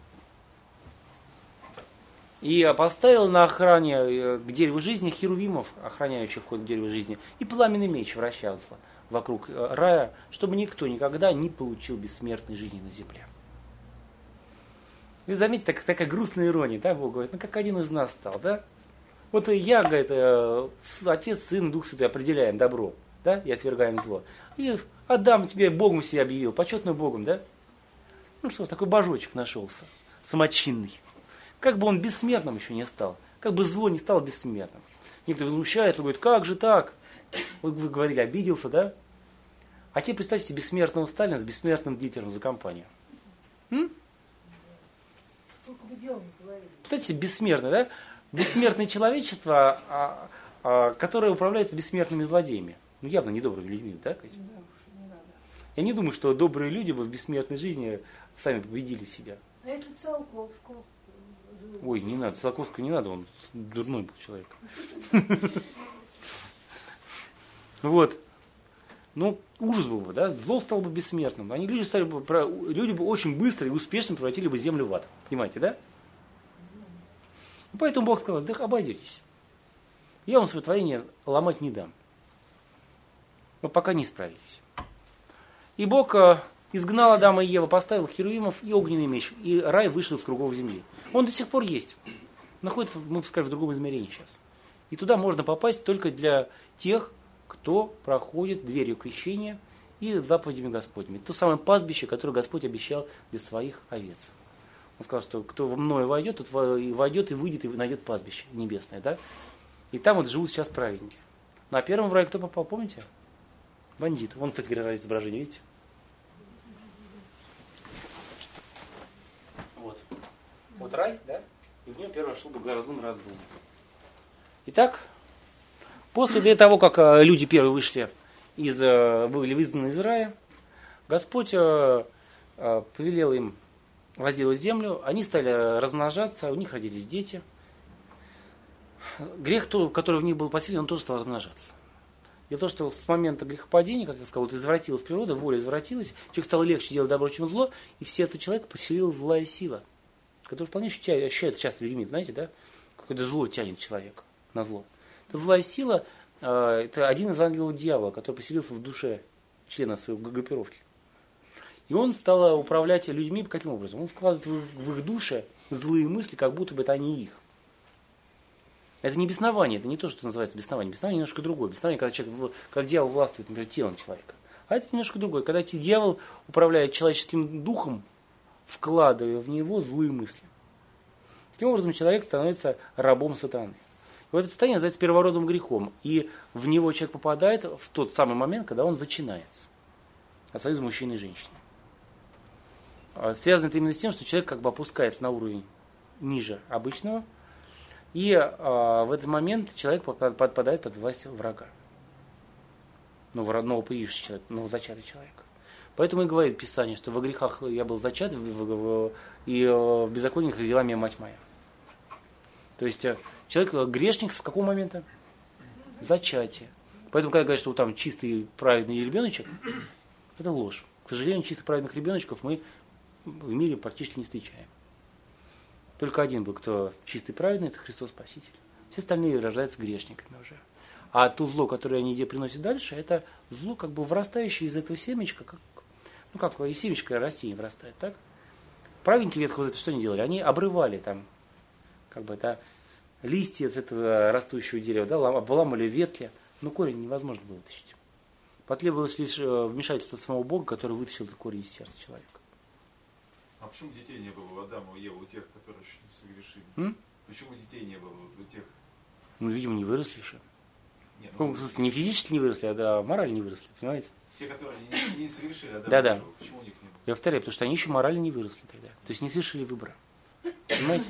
И поставил на охране к дереву жизни херувимов, охраняющих вход к дереву жизни, и пламенный меч вращался вокруг рая, чтобы никто никогда не получил бессмертной жизни на земле. Вы заметите, так, такая грустная ирония, да, Бог говорит, ну как один из нас стал, да? Вот я, говорит, Отец, Сын, Дух Святой определяем добро, да, и отвергаем зло. И Адам тебе Богом себя объявил, почетным Богом, да? Ну что, такой божочек нашелся, самочинный. Как бы он бессмертным еще не стал, как бы зло не стало бессмертным. Некоторые возмущаются, говорят, как же так? Вот вы говорили, обиделся, да? А теперь представьте себе бессмертного Сталина с бессмертным Гитлером за компанию. М? Сколько бы дел не творили. Представьте себе бессмертное, да? Бессмертное человечество, а, а, которое управляется бессмертными злодеями. Ну, явно недобрыми людьми, да? Да, уж не надо. Я не думаю, что добрые люди бы в бессмертной жизни сами победили себя. А если Циолковского? Ой, не надо, Циолковского не надо, он дурной был человек. Вот. Ну, ужас был бы, да? Зло стало бы бессмертным. Они люди, стали бы, люди бы очень быстро и успешно превратили бы землю в ад. Понимаете, да? И поэтому Бог сказал, да обойдетесь. Я вам свое творение ломать не дам. Но пока не справитесь. И Бог изгнал Адама и Еву, поставил херувимов и огненный меч. И рай вышел из кругов земли. Он до сих пор есть. Находится, мы скажем, в другом измерении сейчас. И туда можно попасть только для тех, кто проходит дверью крещения и заповедями Господними. Это то самое пастбище, которое Господь обещал для своих овец. Он сказал, что кто в мною войдет, тот войдет и выйдет и найдет пастбище небесное. Да? И там вот живут сейчас праведники. На первом в рай кто попал, помните? Бандит. Вон, кстати говоря, изображение, видите? Вот. Вот рай, да? И в нем первый шел благоразумный разбойник. Итак, после того, как люди первые вышли из, были выгнаны из рая, Господь повелел им возделать землю, они стали размножаться, у них родились дети. Грех, который в них был поселен, он тоже стал размножаться. Дело в том, что с момента грехопадения, как я сказал, вот извратилась природа, воля извратилась, человек стало легче делать добро, чем зло, и в сердце человека поселилась злая сила, которая вполне ощущается часто людьми, знаете, да? Какое-то зло тянет человека на зло. Эта злая сила, это один из ангелов дьявола, который поселился в душе члена своей группировки. И он стал управлять людьми каким образом? Он вкладывает в их души злые мысли, как будто бы это они их. Это не беснование, это не то, что называется беснование. Беснование немножко другое. Беснование, когда, человек, когда дьявол властвует, например, телом человека. А это немножко другое. Когда дьявол управляет человеческим духом, вкладывая в него злые мысли. Таким образом, человек становится рабом сатаны. И вот это состояние называется первородным грехом. И в него человек попадает в тот самый момент, когда он зачинается от союза мужчины и женщины. Связано это именно с тем, что человек как бы опускается на уровень ниже обычного. И а, в этот момент человек подпадает под власть врага. Нового появившегося человека, новозачатый человек. Поэтому и говорит Писание, что во грехах я был зачат, и в беззакониях родила меня мать моя. То есть человек грешник с какого момента? Зачатие. Поэтому, когда говорят, что там чистый праведный ребеночек, это ложь. К сожалению, чисто праведных ребеночков мы в мире практически не встречаем. Только один был, кто чистый праведный, это Христос Спаситель. Все остальные рождаются грешниками уже. А то зло, которое они приносят дальше, это зло, как бы вырастающее из этого семечка, как, ну как из семечка растение вырастает, так? Праведники Ветхого Завета что они делали? Они обрывали там, как бы, да, листья с этого растущего дерева, да, обламывали ветки, но корень невозможно было вытащить. Потребовалось лишь вмешательство самого Бога, который вытащил этот корень из сердца человека. А почему детей не было у Адама, у Евы, у тех, которые еще не согрешили? М? Почему детей не было у тех? Ну, видимо, не выросли еще. Нет, ну, Ну, в смысле, не физически не выросли, а да, морально не выросли, понимаете? те, которые не, не согрешили, Адама Да-да. и Ева, почему у них не было? Я повторяю, потому что они еще морально не выросли тогда. То есть не совершили выбора. Понимаете?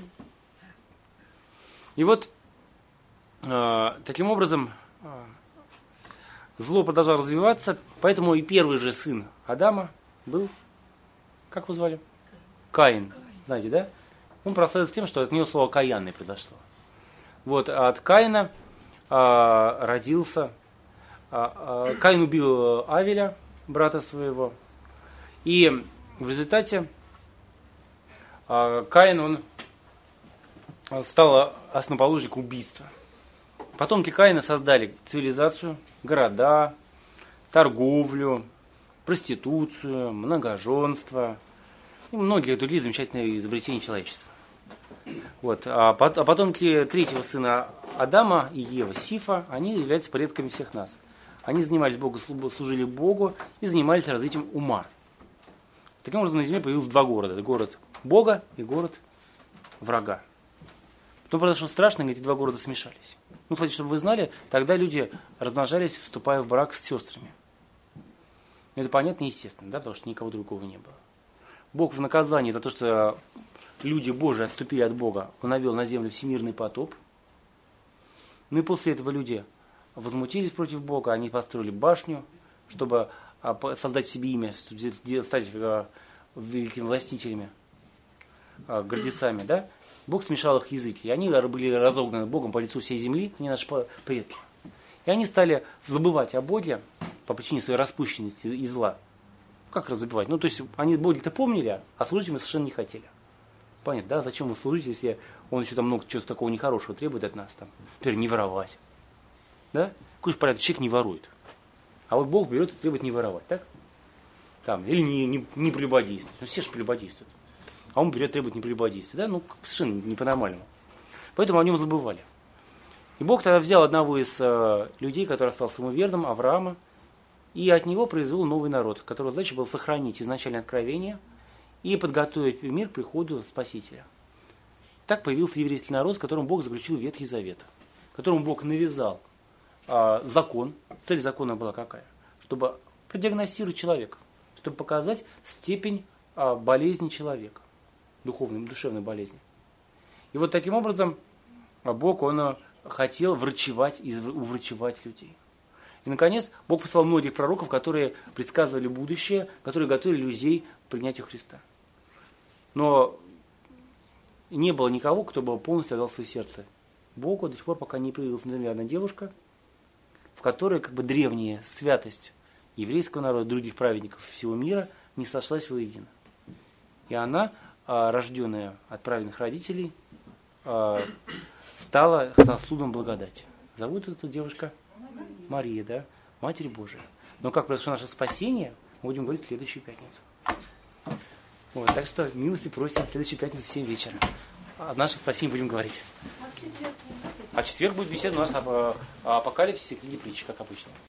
И вот э, таким образом э, зло продолжало развиваться, поэтому и первый же сын Адама был, как его звали? Каин. Знаете, да? Он прославился тем, что от него слово «каянный» произошло. Вот, а от Каина а, родился... А, а, Каин убил Авеля, брата своего. И в результате а, Каин, он стал основоположником убийства. Потомки Каина создали цивилизацию, города, торговлю, проституцию, многоженство и многие другие замечательные изобретения человечества. Вот. А потомки третьего сына Адама и Евы, Сифа, они являются предками всех нас. Они занимались Богу, служили Богу и занимались развитием ума. Таким образом, на земле появилось два города. Это город Бога и город врага. Потом произошло страшно, эти два города смешались. Ну, кстати, чтобы вы знали, тогда люди размножались, вступая в брак с сестрами. Это понятно и естественно, да, потому что никого другого не было. Бог в наказании за то, что люди Божии отступили от Бога, он навел на землю всемирный потоп. Ну и после этого люди возмутились против Бога, они построили башню, чтобы создать себе имя, стать великими властителями, гордецами, да? Бог смешал их языки, и они были разогнаны Богом по лицу всей земли, они наши предки. И они стали забывать о Боге по причине своей распущенности и зла. Как забывать? Ну, то есть, они Боге-то помнили, а служить мы совершенно не хотели. Понятно, да? Зачем мы служить, если он еще там много чего-то такого нехорошего требует от нас? Там, например, не воровать. Да? Какой же порядок? Человек не ворует. А вот Бог берет и требует не воровать, так? Там, или не, не, не прелюбодействовать. Ну, все же прелюбодействуют. А он берет и требует не прелюбодействовать. Да? Ну, совершенно не по-нормальному. Поэтому о нем забывали. И Бог тогда взял одного из э, людей, который остался ему верным, Авраама, и от него произвел новый народ, которого задача была сохранить изначальное откровение и подготовить мир к приходу Спасителя. Так появился еврейский народ, с которым Бог заключил Ветхий Завет, которому Бог навязал э, закон. Цель закона была какая? чтобы продиагностировать человека, чтобы показать степень а, болезни человека, духовной, душевной болезни. И вот таким образом Бог, Он хотел врачевать и уврачевать людей. И, наконец, Бог послал многих пророков, которые предсказывали будущее, которые готовили людей к принятию Христа. Но не было никого, кто бы полностью отдал свое сердце Богу до тех пор, пока не появилась на земле одна девушка, в которой как бы древняя святость еврейского народа, других праведников всего мира не сошлась воедино. И она, рожденная от праведных родителей, стала сосудом благодати. Зовут эту девушка Мария, да? Матерь Божия. Но как произошло наше спасение, мы будем говорить в следующую пятницу. Вот, так что милости просим в следующую пятницу в семь вечера. О нашем спасении будем говорить. А в четверг будет беседа у нас об апокалипсисе, книги притчи, как обычно.